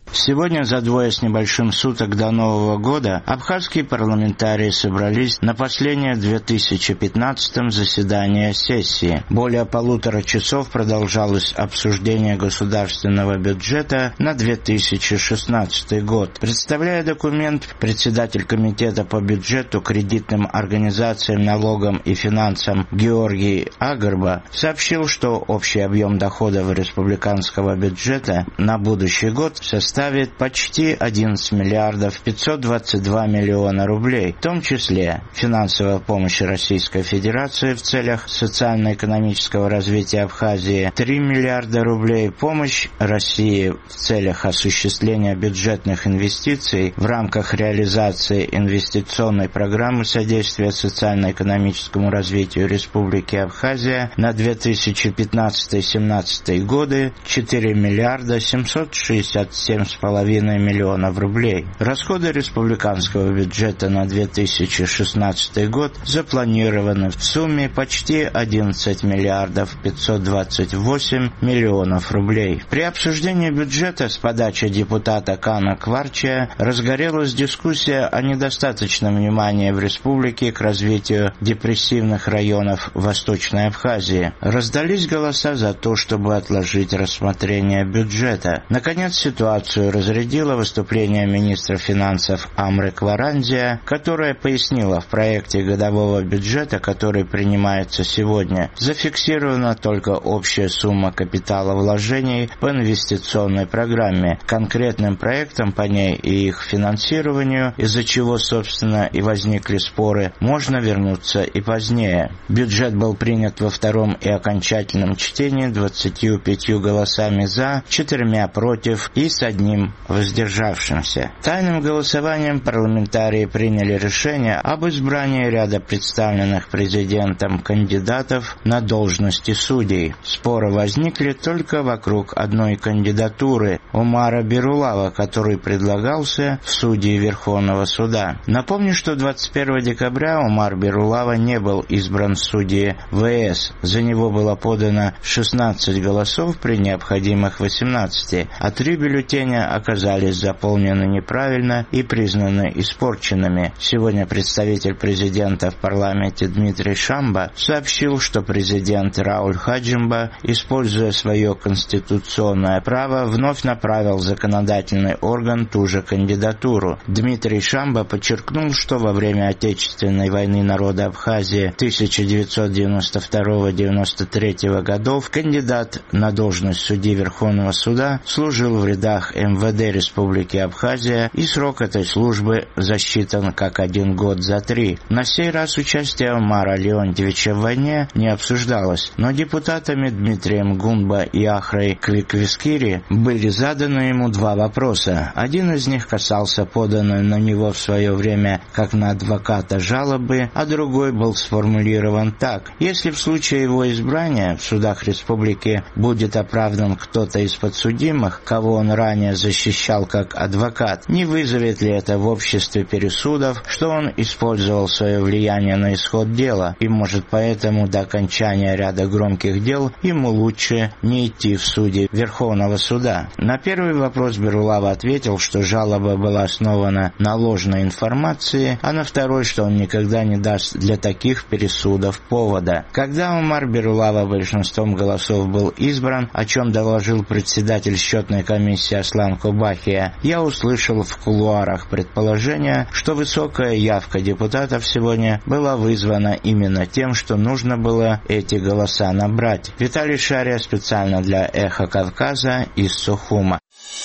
Сегодня, за двое с небольшим суток до Нового года, абхазские парламентарии собрались на последнее в две тысячи пятнадцатом заседание сессии. Более полутора часов продолжалось обсуждение государственного бюджета на две тысячи шестнадцатый год. Представляя документ, председатель комитета по бюджету, кредитным организациям, налогам и финансам Георгий Агарба сообщил, что общий объем доходов республиканского бюджета на будущий год составит составит почти одиннадцать миллиардов пятьсот двадцать два миллиона рублей, в том числе финансовая помощь Российской Федерации в целях социально-экономического развития Абхазии три миллиарда рублей, помощь России в целях осуществления бюджетных инвестиций в рамках реализации инвестиционной программы содействия социально-экономическому развитию Республики Абхазия на две тысячи пятнадцатый — две тысячи семнадцатый годы четыре миллиарда семьсот шестьдесят семь с половиной миллионов рублей. Расходы республиканского бюджета на две тысячи шестнадцатый год запланированы в сумме почти одиннадцать миллиардов пятьсот двадцать восемь миллионов рублей. При обсуждении бюджета с подачи депутата Кана Кварчия разгорелась дискуссия о недостаточном внимании в республике к развитию депрессивных районов Восточной Абхазии. Раздались голоса за то, чтобы отложить рассмотрение бюджета. Наконец, ситуацию разрядило выступление министра финансов Амры Кварандзия, которая пояснила, в проекте годового бюджета, который принимается сегодня, зафиксирована только общая сумма капитала вложений по инвестиционной программе. Конкретным проектам по ней и их финансированию, из-за чего, собственно, и возникли споры, можно вернуться и позднее. Бюджет был принят во втором и окончательном чтении двадцатью пятью голосами «за», четырьмя «против» и с одним воздержавшимся. Тайным голосованием парламентарии приняли решение об избрании ряда представленных президентом кандидатов на должности судей. Споры возникли только вокруг одной кандидатуры – Умара Бирулава, который предлагался в судьи Верховного суда. Напомню, что двадцать первого декабря Умар Бирулава не был избран в судьи ВС. За него было подано шестнадцать голосов при необходимых восемнадцати, а три бюллетеня оказались заполнены неправильно и признаны испорченными. Сегодня представитель президента в парламенте Дмитрий Шамба сообщил, что президент Рауль Хаджимба, используя свое конституционное право, вновь направил в законодательный орган ту же кандидатуру. Дмитрий Шамба подчеркнул, что во время Отечественной войны народа Абхазии тысяча девятьсот девяносто второго — девяносто третьего годов кандидат на должность судьи Верховного суда служил в рядах эм вэ дэ Республики Абхазия, и срок этой службы засчитан как один год за три. На сей раз участие Умара Леонтьевича в войне не обсуждалось, но депутатами Дмитрием Гунба и Ахрой Квиквискири были заданы ему два вопроса. Один из них касался поданной на него в свое время как на адвоката жалобы, а другой был сформулирован так: если в случае его избрания в судах республики будет оправдан кто-то из подсудимых, кого он ранее защищал как адвокат, не вызовет ли это в обществе пересудов, что он использовал свое влияние на исход дела, и может поэтому до окончания ряда громких дел ему лучше не идти в суды Верховного суда. На первый вопрос Бирулава ответил, что жалоба была основана на ложной информации, а на второй, что он никогда не даст для таких пересудов повода. Когда Умар Бирулава большинством голосов был избран, о чем доложил председатель счетной комиссии Аслан Кубахия, я услышал в кулуарах предположение, что высокая явка депутатов сегодня была вызвана именно тем, что нужно было эти голоса набрать. Виталий Шария специально для «Эхо Кавказа» из Сухума.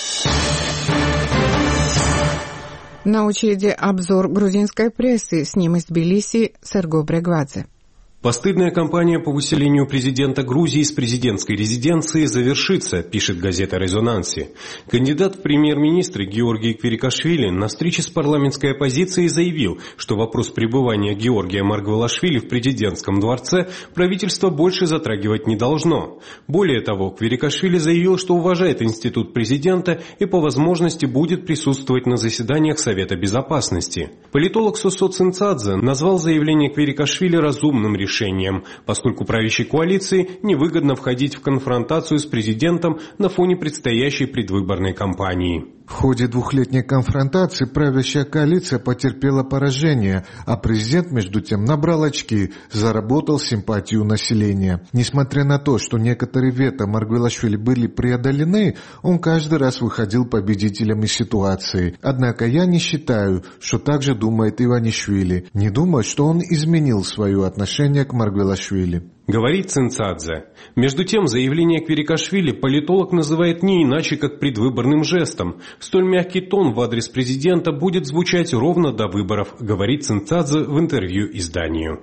На очереди обзор грузинской прессы. С ним из Тбилиси Серго Брегвадзе. Постыдная кампания по выселению президента Грузии из президентской резиденции завершится, пишет газета «Резонанси». Кандидат в премьер-министры Георгий Квирикашвили на встрече с парламентской оппозицией заявил, что вопрос пребывания Георгия Маргвелашвили в президентском дворце правительство больше затрагивать не должно. Более того, Квирикашвили заявил, что уважает институт президента и по возможности будет присутствовать на заседаниях Совета Безопасности. Политолог Сосо Цинцадзе назвал заявление Квирикашвили разумным решением. решением, поскольку правящей коалиции невыгодно входить в конфронтацию с президентом на фоне предстоящей предвыборной кампании. В ходе двухлетней конфронтации правящая коалиция потерпела поражение, а президент, между тем, набрал очки, заработал симпатию населения. Несмотря на то, что некоторые вето Маргвелашвили были преодолены, он каждый раз выходил победителем из ситуации. Однако я не считаю, что так же думает Иванишвили. Не думаю, что он изменил свое отношение к Маргвелашвили. Говорит Цинцадзе. Между тем, заявление Квирикашвили политолог называет не иначе, как предвыборным жестом. Столь мягкий тон в адрес президента будет звучать ровно до выборов, говорит Цинцадзе в интервью изданию.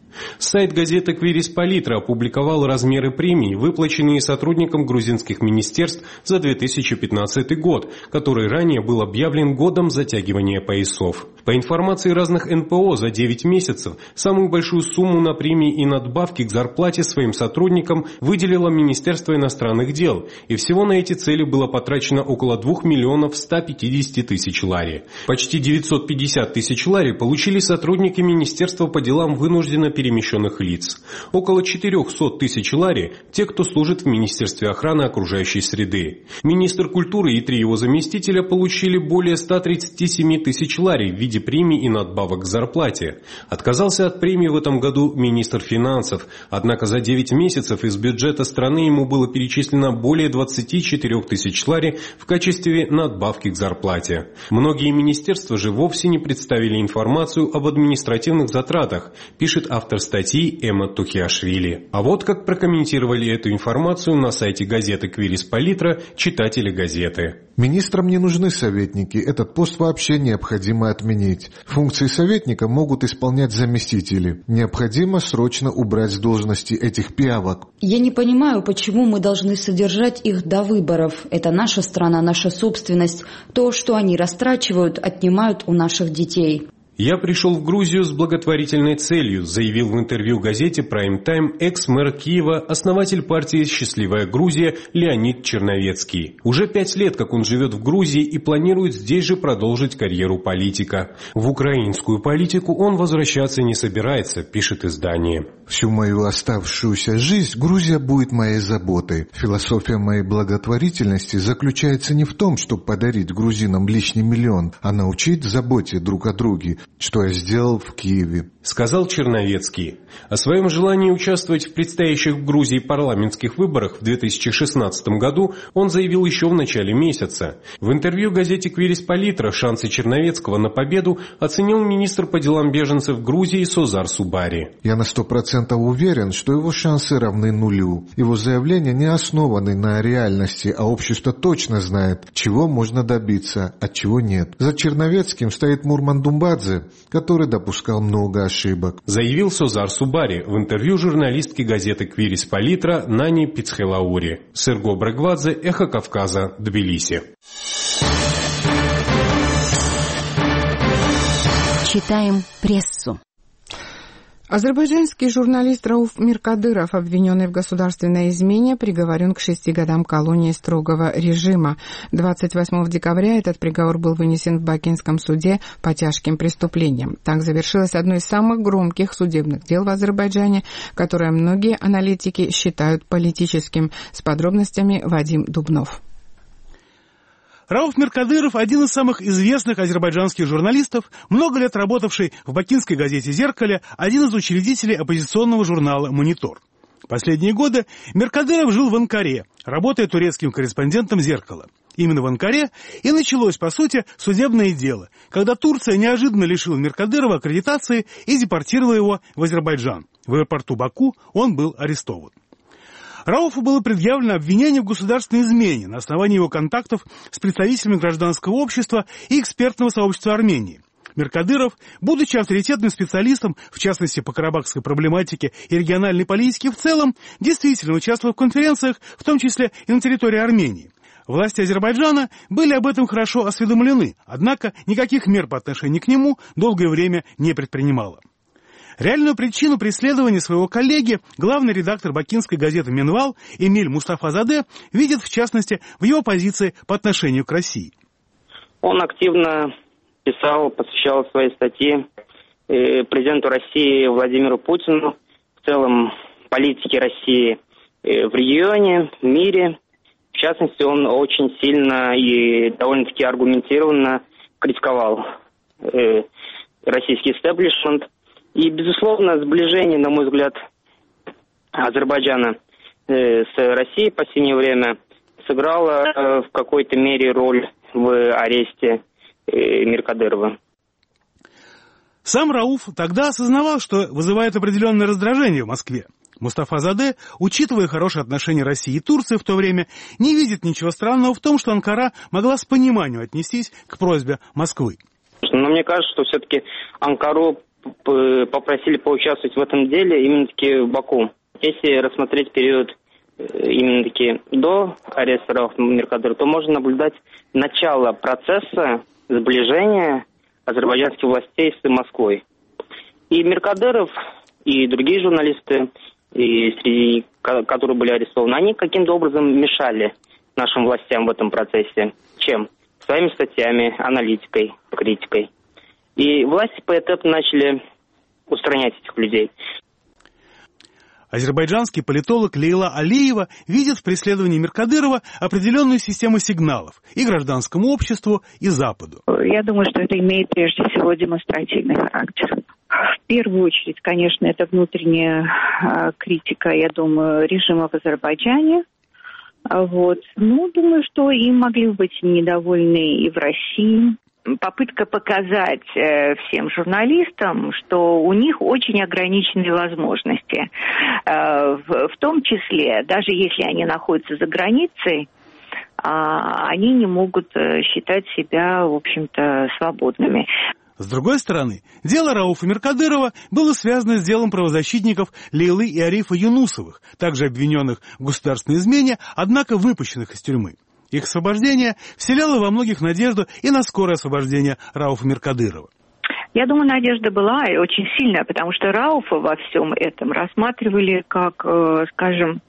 Сайт газеты «Квирис Политра» опубликовал размеры премий, выплаченные сотрудникам грузинских министерств за две тысячи пятнадцатый год, который ранее был объявлен годом затягивания поясов. По информации разных эн пэ о, за девять месяцев самую большую сумму на премии и надбавки к зарплате своим сотрудникам выделило Министерство иностранных дел, и всего на эти цели было потрачено около двух миллионов ста пятидесяти тысяч лари. Почти девятьсот пятьдесят тысяч лари получили сотрудники Министерства по делам вынужденно перемещенных лиц. Около четырехсот тысяч лари – те, кто служит в Министерстве охраны окружающей среды. Министр культуры и три его заместителя получили более ста тридцати семи тысяч лари в виде премий и надбавок к зарплате. Отказался от премии в этом году министр финансов, однако за девять месяцев из бюджета страны ему было перечислено более двадцати четырёх тысяч лари в качестве надбавки к зарплате. Многие министерства же вовсе не представили информацию об административных затратах, пишет автор статьи Эмма Тухиашвили. А вот как прокомментировали эту информацию на сайте газеты «Квирис Политра» читатели газеты. Министрам не нужны советники, этот пост вообще необходимо отменить. Функции советника могут исполнять заместители. Необходимо срочно убрать с должности этих пиявок. Я не понимаю, почему мы должны содержать их до выборов. Это наша страна, наша собственность. То, что они растрачивают, отнимают у наших детей. «Я пришел в Грузию с благотворительной целью», заявил в интервью газете Prime Time экс-мэр Киева, основатель партии «Счастливая Грузия» Леонид Черновецкий. Уже пять лет, как он живет в Грузии и планирует здесь же продолжить карьеру политика. В украинскую политику он возвращаться не собирается, пишет издание. Всю мою оставшуюся жизнь Грузия будет моей заботой. Философия моей благотворительности заключается не в том, чтобы подарить грузинам лишний миллион, а научить заботе друг о друге, что я сделал в Киеве. Сказал Черновецкий. О своем желании участвовать в предстоящих в Грузии парламентских выборах в две тысячи шестнадцатом году он заявил еще в начале месяца. В интервью газете «Квирис Политра» шансы Черновецкого на победу оценил министр по делам беженцев Грузии Созар Субари. Я на сто процентов уверен, что его шансы равны нулю. Его заявления не основаны на реальности, а общество точно знает, чего можно добиться, а чего нет. За Черновецким стоит Мурман Думбадзе, который допускал много ошибок. Заявил Созар Субари в интервью журналистке газеты «Квирис Политра» Нани Пицхелаури. Серго Брагвадзе, Эхо Кавказа, Тбилиси. Читаем прессу. Азербайджанский журналист Рауф Миркадыров, обвиненный в государственной измене, приговорен к шести годам колонии строгого режима. двадцать восьмого декабря этот приговор был вынесен в Бакинском суде по тяжким преступлениям. Так завершилось одно из самых громких судебных дел в Азербайджане, которое многие аналитики считают политическим. С подробностями Вадим Дубнов. Рауф Миркадыров – один из самых известных азербайджанских журналистов, много лет работавший в бакинской газете «Зеркале», один из учредителей оппозиционного журнала «Монитор». Последние годы Миркадыров жил в Анкаре, работая турецким корреспондентом «Зеркала». Именно в Анкаре и началось, по сути, судебное дело, когда Турция неожиданно лишила Миркадырова аккредитации и депортировала его в Азербайджан. В аэропорту Баку он был арестован. Рауфу было предъявлено обвинение в государственной измене на основании его контактов с представителями гражданского общества и экспертного сообщества Армении. Миркадыров, будучи авторитетным специалистом, в частности по карабахской проблематике и региональной политике в целом, действительно участвовал в конференциях, в том числе и на территории Армении. Власти Азербайджана были об этом хорошо осведомлены, однако никаких мер по отношению к нему долгое время не предпринимало. Реальную причину преследования своего коллеги главный редактор бакинской газеты «Минвал» Эмиль Мустафазаде видит, в частности, в его позиции по отношению к России. Он активно писал, посвящал свои статьи президенту России Владимиру Путину, в целом политике России в регионе, в мире. В В частности, он очень сильно и довольно-таки аргументированно критиковал э, российский истеблишмент. И, безусловно, сближение, на мой взгляд, Азербайджана э, с Россией в последнее время сыграло э, в какой-то мере роль в аресте э, Миркадырова. Сам Рауф тогда осознавал, что вызывает определенное раздражение в Москве. Мустафа-Заде, учитывая хорошие отношения России и Турции в то время, не видит ничего странного в том, что Анкара могла с пониманием отнестись к просьбе Москвы. Но мне кажется, что все-таки Анкару попросили поучаствовать в этом деле именно-таки в Баку. Если рассмотреть период именно-таки до ареста Рауфа Миркадырова, то можно наблюдать начало процесса сближения азербайджанских властей с Москвой. И Миркадыров, и другие журналисты, и среди которые были арестованы, они каким-то образом мешали нашим властям в этом процессе. Чем? Своими статьями, аналитикой, критикой. И власти поэтапно начали устранять этих людей. Азербайджанский политолог Лейла Алиева видит в преследовании Миркадырова определенную систему сигналов и гражданскому обществу, и Западу. Я думаю, что это имеет прежде всего демонстративный характер. В первую очередь, конечно, это внутренняя а, критика, я думаю, режима в Азербайджане. Вот. Ну, думаю, что им могли быть недовольны и в России. Попытка показать э, всем журналистам, что у них очень ограниченные возможности. Э, в, в том числе, даже если они находятся за границей, э, они не могут э, считать себя, в общем-то, свободными. С другой стороны, дело Рауфа Миркадырова было связано с делом правозащитников Лейлы и Арифа Юнусовых, также обвиненных в государственной измене, однако выпущенных из тюрьмы. Их освобождение вселяло во многих надежду и на скорое освобождение Рауфа Миркадырова. Я думаю, надежда была и очень сильная, потому что Рауфа во всем этом рассматривали как, скажем,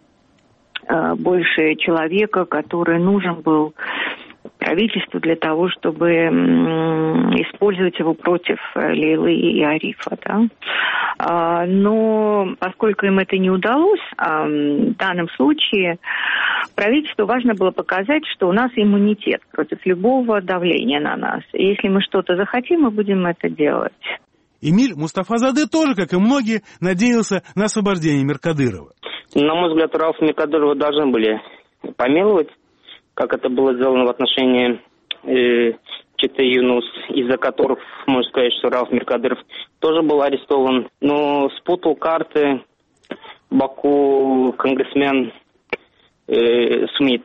больше человека, который нужен был правительству для того, чтобы использовать его против Лейлы и Арифа. Да? Но поскольку им это не удалось, в данном случае правительству важно было показать, что у нас иммунитет против любого давления на нас. И если мы что-то захотим, мы будем это делать. Эмиль Мустафа-Заде тоже, как и многие, надеялся на освобождение Миркадырова. На мой взгляд, Рауфа Миркадырова должны были помиловать, как это было сделано в отношении э, Чете Юнус, из-за которых, можно сказать, что Рауф Миркадыров тоже был арестован. Но спутал карты в Баку конгрессмен э, Смит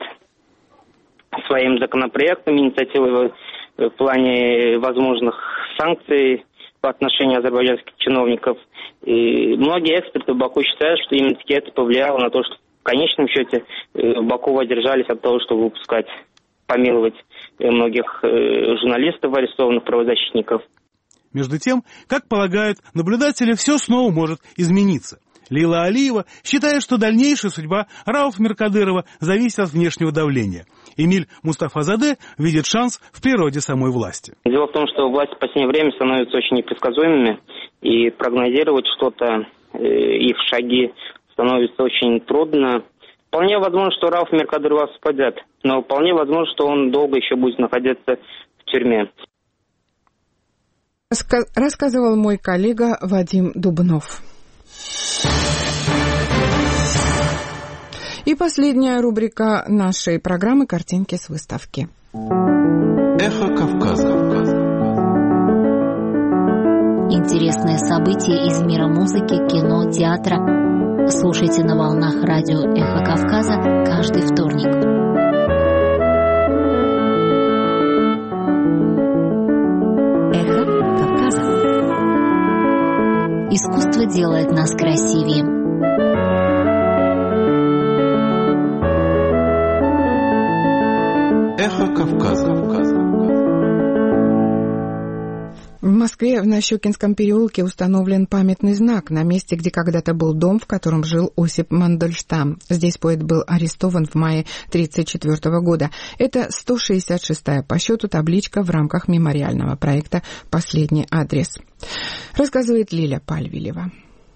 своим законопроектом, инициативой в плане возможных санкций по отношению азербайджанских чиновников. И многие эксперты в Баку считают, что именно это повлияло на то, что в конечном счете в Баку воздержались от того, чтобы выпускать, помиловать многих журналистов, арестованных правозащитников. Между тем, как полагают наблюдатели, все снова может измениться. Лейла Алиева считает, что дальнейшая судьба Рауфа Миркадырова зависит от внешнего давления. Эмиль Мустафа-Заде видит шанс в природе самой власти. Дело в том, что власти в последнее время становятся очень непредсказуемыми, и прогнозировать что-то, их шаги становится очень трудно. Вполне возможно, что Рауф Миркадырова освободят, но вполне возможно, что он долго еще будет находиться в тюрьме. Рассказывал мой коллега Вадим Дубнов. И последняя рубрика нашей программы «Картинки с выставки». Эхо Кавказа. Интересные события из мира музыки, кино, театра. Слушайте на волнах радио «Эхо Кавказа» каждый вторник. Эхо Кавказа. Искусство делает нас красивее. Эхо Кавказа. В Москве в Нащекинском переулке установлен памятный знак на месте, где когда-то был дом, в котором жил Осип Мандельштам. Здесь поэт был арестован в мае тысяча девятьсот тридцать четвёртого года. Это сто шестьдесят шестая по счету табличка в рамках мемориального проекта «Последний адрес». Рассказывает Лиля Пальвилева.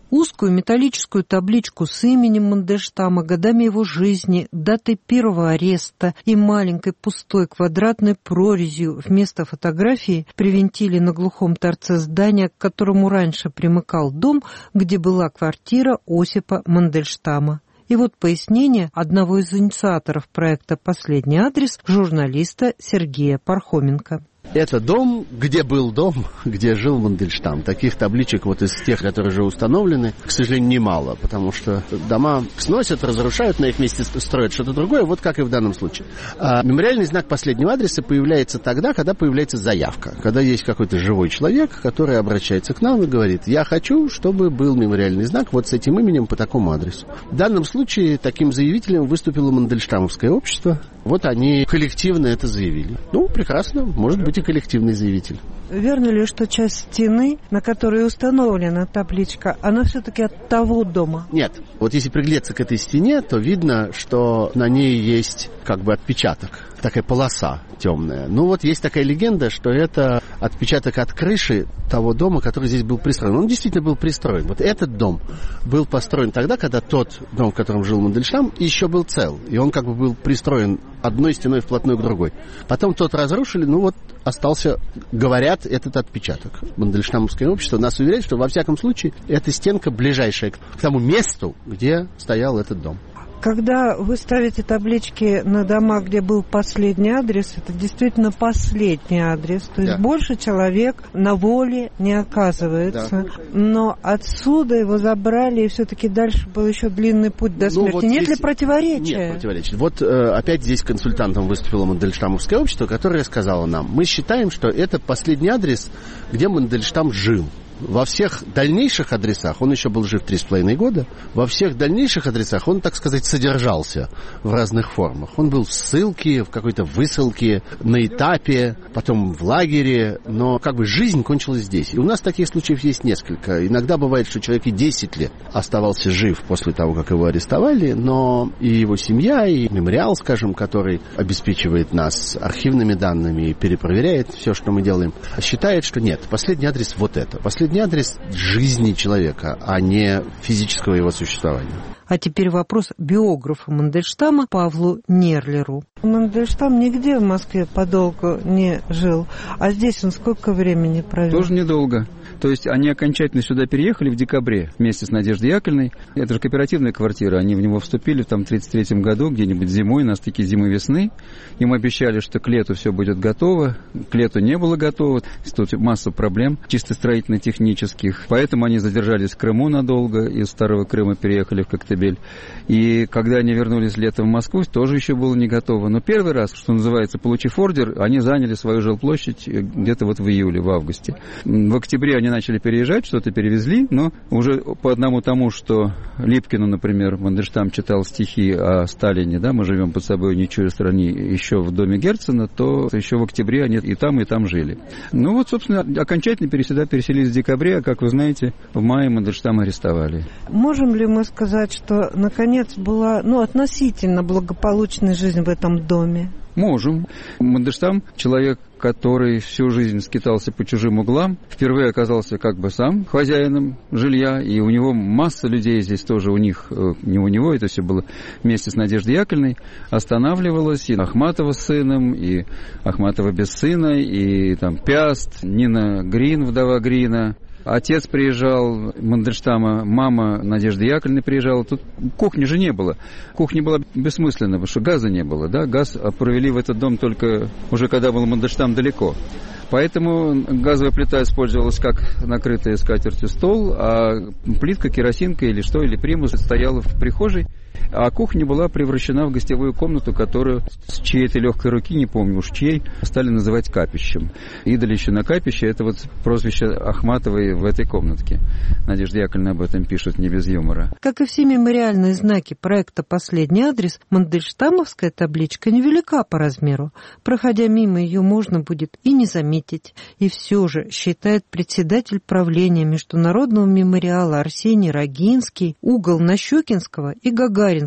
Узкую металлическую табличку с именем Мандельштама, годами его жизни, датой первого ареста и маленькой пустой квадратной прорезью вместо фотографии привинтили на глухом торце здания, к которому раньше примыкал дом, где была квартира Осипа Мандельштама. И вот пояснение одного из инициаторов проекта «Последний адрес» журналиста Сергея Пархоменко. Это дом, где был дом, где жил Мандельштам. Таких табличек вот из тех, которые уже установлены, к сожалению, немало, потому что дома сносят, разрушают, на их месте строят что-то другое, вот как и в данном случае. А мемориальный знак последнего адреса появляется тогда, когда появляется заявка, когда есть какой-то живой человек, который обращается к нам и говорит: я хочу, чтобы был мемориальный знак вот с этим именем по такому адресу. В данном случае таким заявителем выступило Мандельштамовское общество. Вот они коллективно это заявили. Ну, прекрасно, может быть и коллективный заявитель. Верно ли, что часть стены, на которой установлена табличка, она все-таки от того дома? Нет. Вот если приглядеться к этой стене, то видно, что на ней есть как бы отпечаток, такая полоса темная. Ну вот есть такая легенда, что это отпечаток от крыши того дома, который здесь был пристроен. Он действительно был пристроен. Вот этот дом был построен тогда, когда тот дом, в котором жил Мандельштам, еще был цел. И он как бы был пристроен одной стеной вплотную к другой. Потом тот разрушили, ну вот остался, говорят, этот отпечаток. Мандельштамовское общество нас уверяет, что во всяком случае эта стенка ближайшая к тому месту, где стоял этот дом. Когда вы ставите таблички на дома, где был последний адрес, это действительно последний адрес. То есть да. больше человек на воле не оказывается. Да. Но отсюда его забрали, и все-таки дальше был еще длинный путь до смерти. Ну, вот нет здесь... ли противоречия? Нет противоречий. Вот опять здесь консультантом выступило Мандельштамовское общество, которое сказало нам: мы считаем, что это последний адрес, где Мандельштам жил. Во всех дальнейших адресах, он еще был жив три с половиной года, во всех дальнейших адресах он, так сказать, содержался в разных формах. Он был в ссылке, в какой-то высылке, на этапе, потом в лагере, но как бы жизнь кончилась здесь. И у нас таких случаев есть несколько. Иногда бывает, что человек и десять лет оставался жив после того, как его арестовали, но и его семья, и мемориал, скажем, который обеспечивает нас архивными данными и перепроверяет все, что мы делаем, считает, что нет, последний адрес вот это. Последний адрес жизни человека, а не физического его существования. А теперь вопрос биографа Мандельштама Павлу Нерлеру. Мандельштам нигде в Москве подолгу не жил, а здесь он сколько времени провел? Тоже недолго. То есть они окончательно сюда переехали в декабре вместе с Надеждой Яковлевной. Это же кооперативная квартира. Они в него вступили там, в тридцать третьем году, где-нибудь зимой, на стыке зимы-весны. Им обещали, что к лету все будет готово. К лету не было готово. Тут масса проблем, чисто строительно-технических. Поэтому они задержались в Крыму надолго. Из Старого Крыма переехали в Коктебель. И когда они вернулись летом в Москву, тоже еще было не готово. Но первый раз, что называется, получив ордер, они заняли свою жилплощадь где-то вот в июле, в августе. В октябре они начали переезжать, что-то перевезли, но уже по одному тому, что Липкину, например, Мандельштам читал стихи о Сталине, да, мы живем под собой ничего в стране, еще в доме Герцена, то еще в октябре они и там, и там жили. Ну вот, собственно, окончательно сюда переселились в декабре, а, как вы знаете, в мае Мандельштама арестовали. Можем ли мы сказать, что, наконец, была, ну, относительно благополучная жизнь в этом доме? Можем. Мандельштам — человек, который всю жизнь скитался по чужим углам, впервые оказался как бы сам хозяином жилья, и у него масса людей здесь тоже, у них, не у него, это все было вместе с Надеждой Яковлевной, останавливалось, и Ахматова с сыном, и Ахматова без сына, и там Пяст, Нина Грин, вдова Грина. Отец приезжал Мандельштама, мама Надежды Яковлевны приезжала. Тут кухни же не было. Кухня была бессмысленна, потому что газа не было. Да? Газ провели в этот дом только уже когда был Мандельштам далеко. Поэтому газовая плита использовалась как накрытая скатертью стол, а плитка, керосинка или что, или примус стояла в прихожей. А кухня была превращена в гостевую комнату, которую с чьей-то легкой руки, не помню уж чьей, стали называть капищем. Идолище на капище — это вот прозвище Ахматовой в этой комнатке. Надежда Яковлевна об этом пишет не без юмора. Как и все мемориальные знаки проекта «Последний адрес», мандельштамовская табличка невелика по размеру. Проходя мимо, ее можно будет и не заметить. И все же, считает председатель правления Международного мемориала Арсений Рогинский, угол Нащекинского и Гагаринского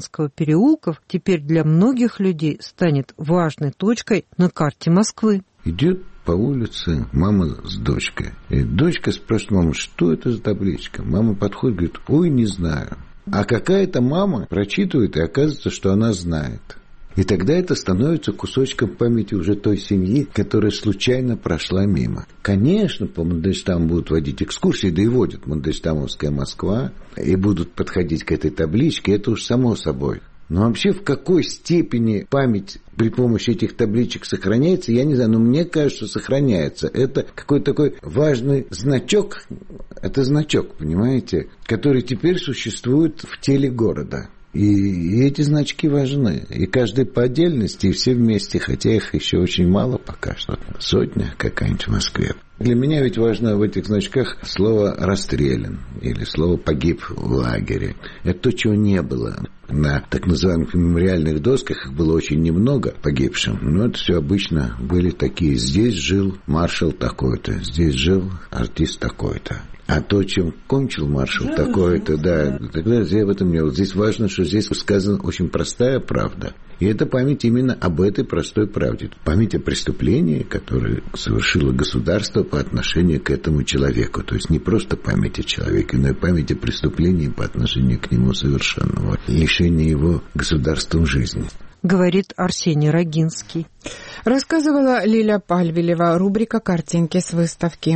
переулков теперь для многих людей станет важной точкой на карте Москвы. Идет по улице мама с дочкой. И дочка спрашивает маму, что это за табличка? Мама подходит, говорит, ой, не знаю. А какая-то мама прочитывает, и оказывается, что она знает. И тогда это становится кусочком памяти уже той семьи, которая случайно прошла мимо. Конечно, по Мандельштаму будут водить экскурсии, да и водят Мандельштамовская Москва, и будут подходить к этой табличке, это уж само собой. Но вообще в какой степени память при помощи этих табличек сохраняется, я не знаю, но мне кажется, сохраняется. Это какой-то такой важный значок, это значок, понимаете, который теперь существует в теле города. И, и эти значки важны. И каждый по отдельности, и все вместе, хотя их еще очень мало пока что. Сотня какая-нибудь в Москве. Для меня ведь важно в этих значках слово «расстрелян» или слово «погиб в лагере». Это то, чего не было. На так называемых мемориальных досках их было очень немного погибшим. Но это все обычно были такие. Здесь жил маршал такой-то, здесь жил артист такой-то. А то, чем кончил маршал такой-то, да, тогда я в этом не... Вот здесь важно, что здесь сказана очень простая правда. И это память именно об этой простой правде. Память о преступлении, которое совершило государство по отношению к этому человеку. То есть не просто память о человеке, но и память о преступлении по отношению к нему совершенного. Лишение его государством жизни. Говорит Арсений Рогинский. Рассказывала Лиля Пальвелева. Рубрика «Картинки с выставки».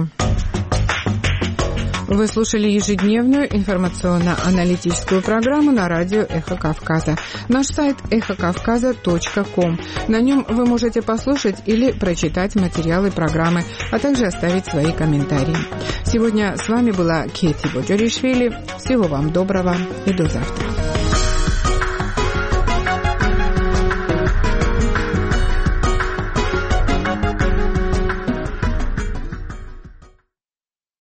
Вы слушали ежедневную информационно-аналитическую программу на радио «Эхо Кавказа». Наш сайт эхо кавказа точка ком. На нем вы можете послушать или прочитать материалы программы, а также оставить свои комментарии. Сегодня с вами была Кети Боджоришвили. Всего вам доброго и до завтра.